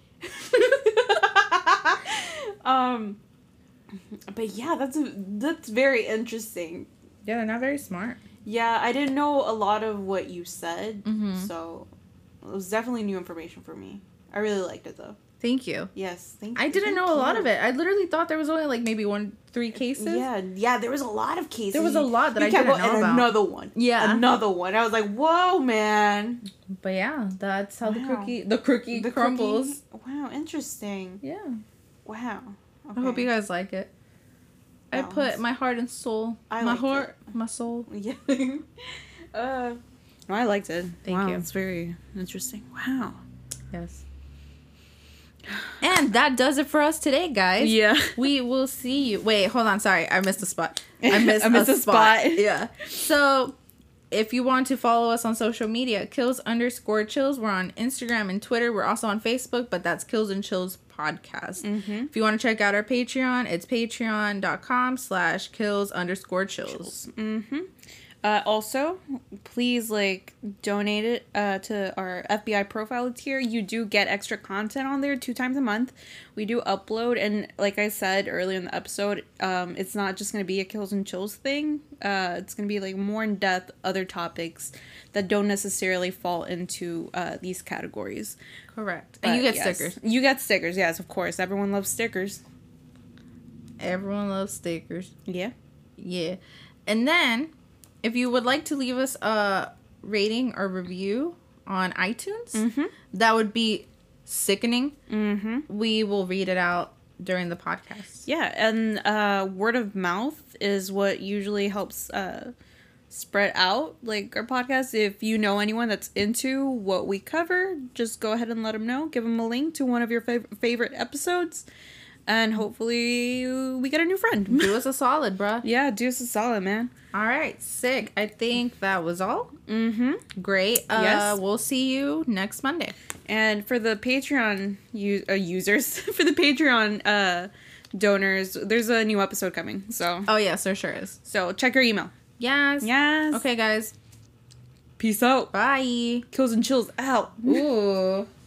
But yeah, that's very interesting. Yeah, they're not very smart. Yeah, I didn't know a lot of what you said, Mm-hmm. so it was definitely new information for me. I really liked it though. Thank you. Yes, thank you. I didn't know a lot of it. I literally thought there was only like maybe 3 cases. Yeah, there was a lot of cases. There was a lot that You I kept didn't going, know and about. another one. Yeah. Another one. I was like, whoa, man. But yeah, that's how Wow. the cookie crumbles. Wow, interesting. Yeah. Wow. I hope you guys like it. I put my heart and soul. I my liked heart, my soul. Yeah. No, I liked it. Thank you. It's very interesting. Wow. Yes. And that does it for us today, guys. Yeah. We will see you. Wait, hold on. Sorry, I missed a spot. I missed a spot. Yeah. So, if you want to follow us on social media, kills_chills. We're on Instagram and Twitter. We're also on Facebook, but that's Kills and Chills Podcast. If you want to check out our Patreon, it's patreon.com/kills_chills. Also, please donate it to our FBI profile tier. You do get extra content on there 2 times a month. We do upload, and like I said earlier in the episode, it's not just going to be a Kills and Chills thing. It's going to be more in depth other topics that don't necessarily fall into these categories. Correct. And you get stickers. You get stickers, yes, of course. Everyone loves stickers. Everyone loves stickers. Yeah. Yeah. And then, if you would like to leave us a rating or review on iTunes, that would be sickening. We will read it out during the podcast. Yeah, and word of mouth is what usually helps spread out our podcast. If you know anyone that's into what we cover, just go ahead and let them know. Give them a link to one of your favorite episodes, and hopefully we get a new friend. Do us a solid, bruh. Yeah, do us a solid, man. All right, sick. I think that was all. Great. Yes. We'll see you next Monday. And for the Patreon users, for the Patreon donors, there's a new episode coming. So. Oh yes, there sure is. So check your email. Yes. Yes. Okay, guys. Peace out. Bye. Kills and Chills out. Ooh.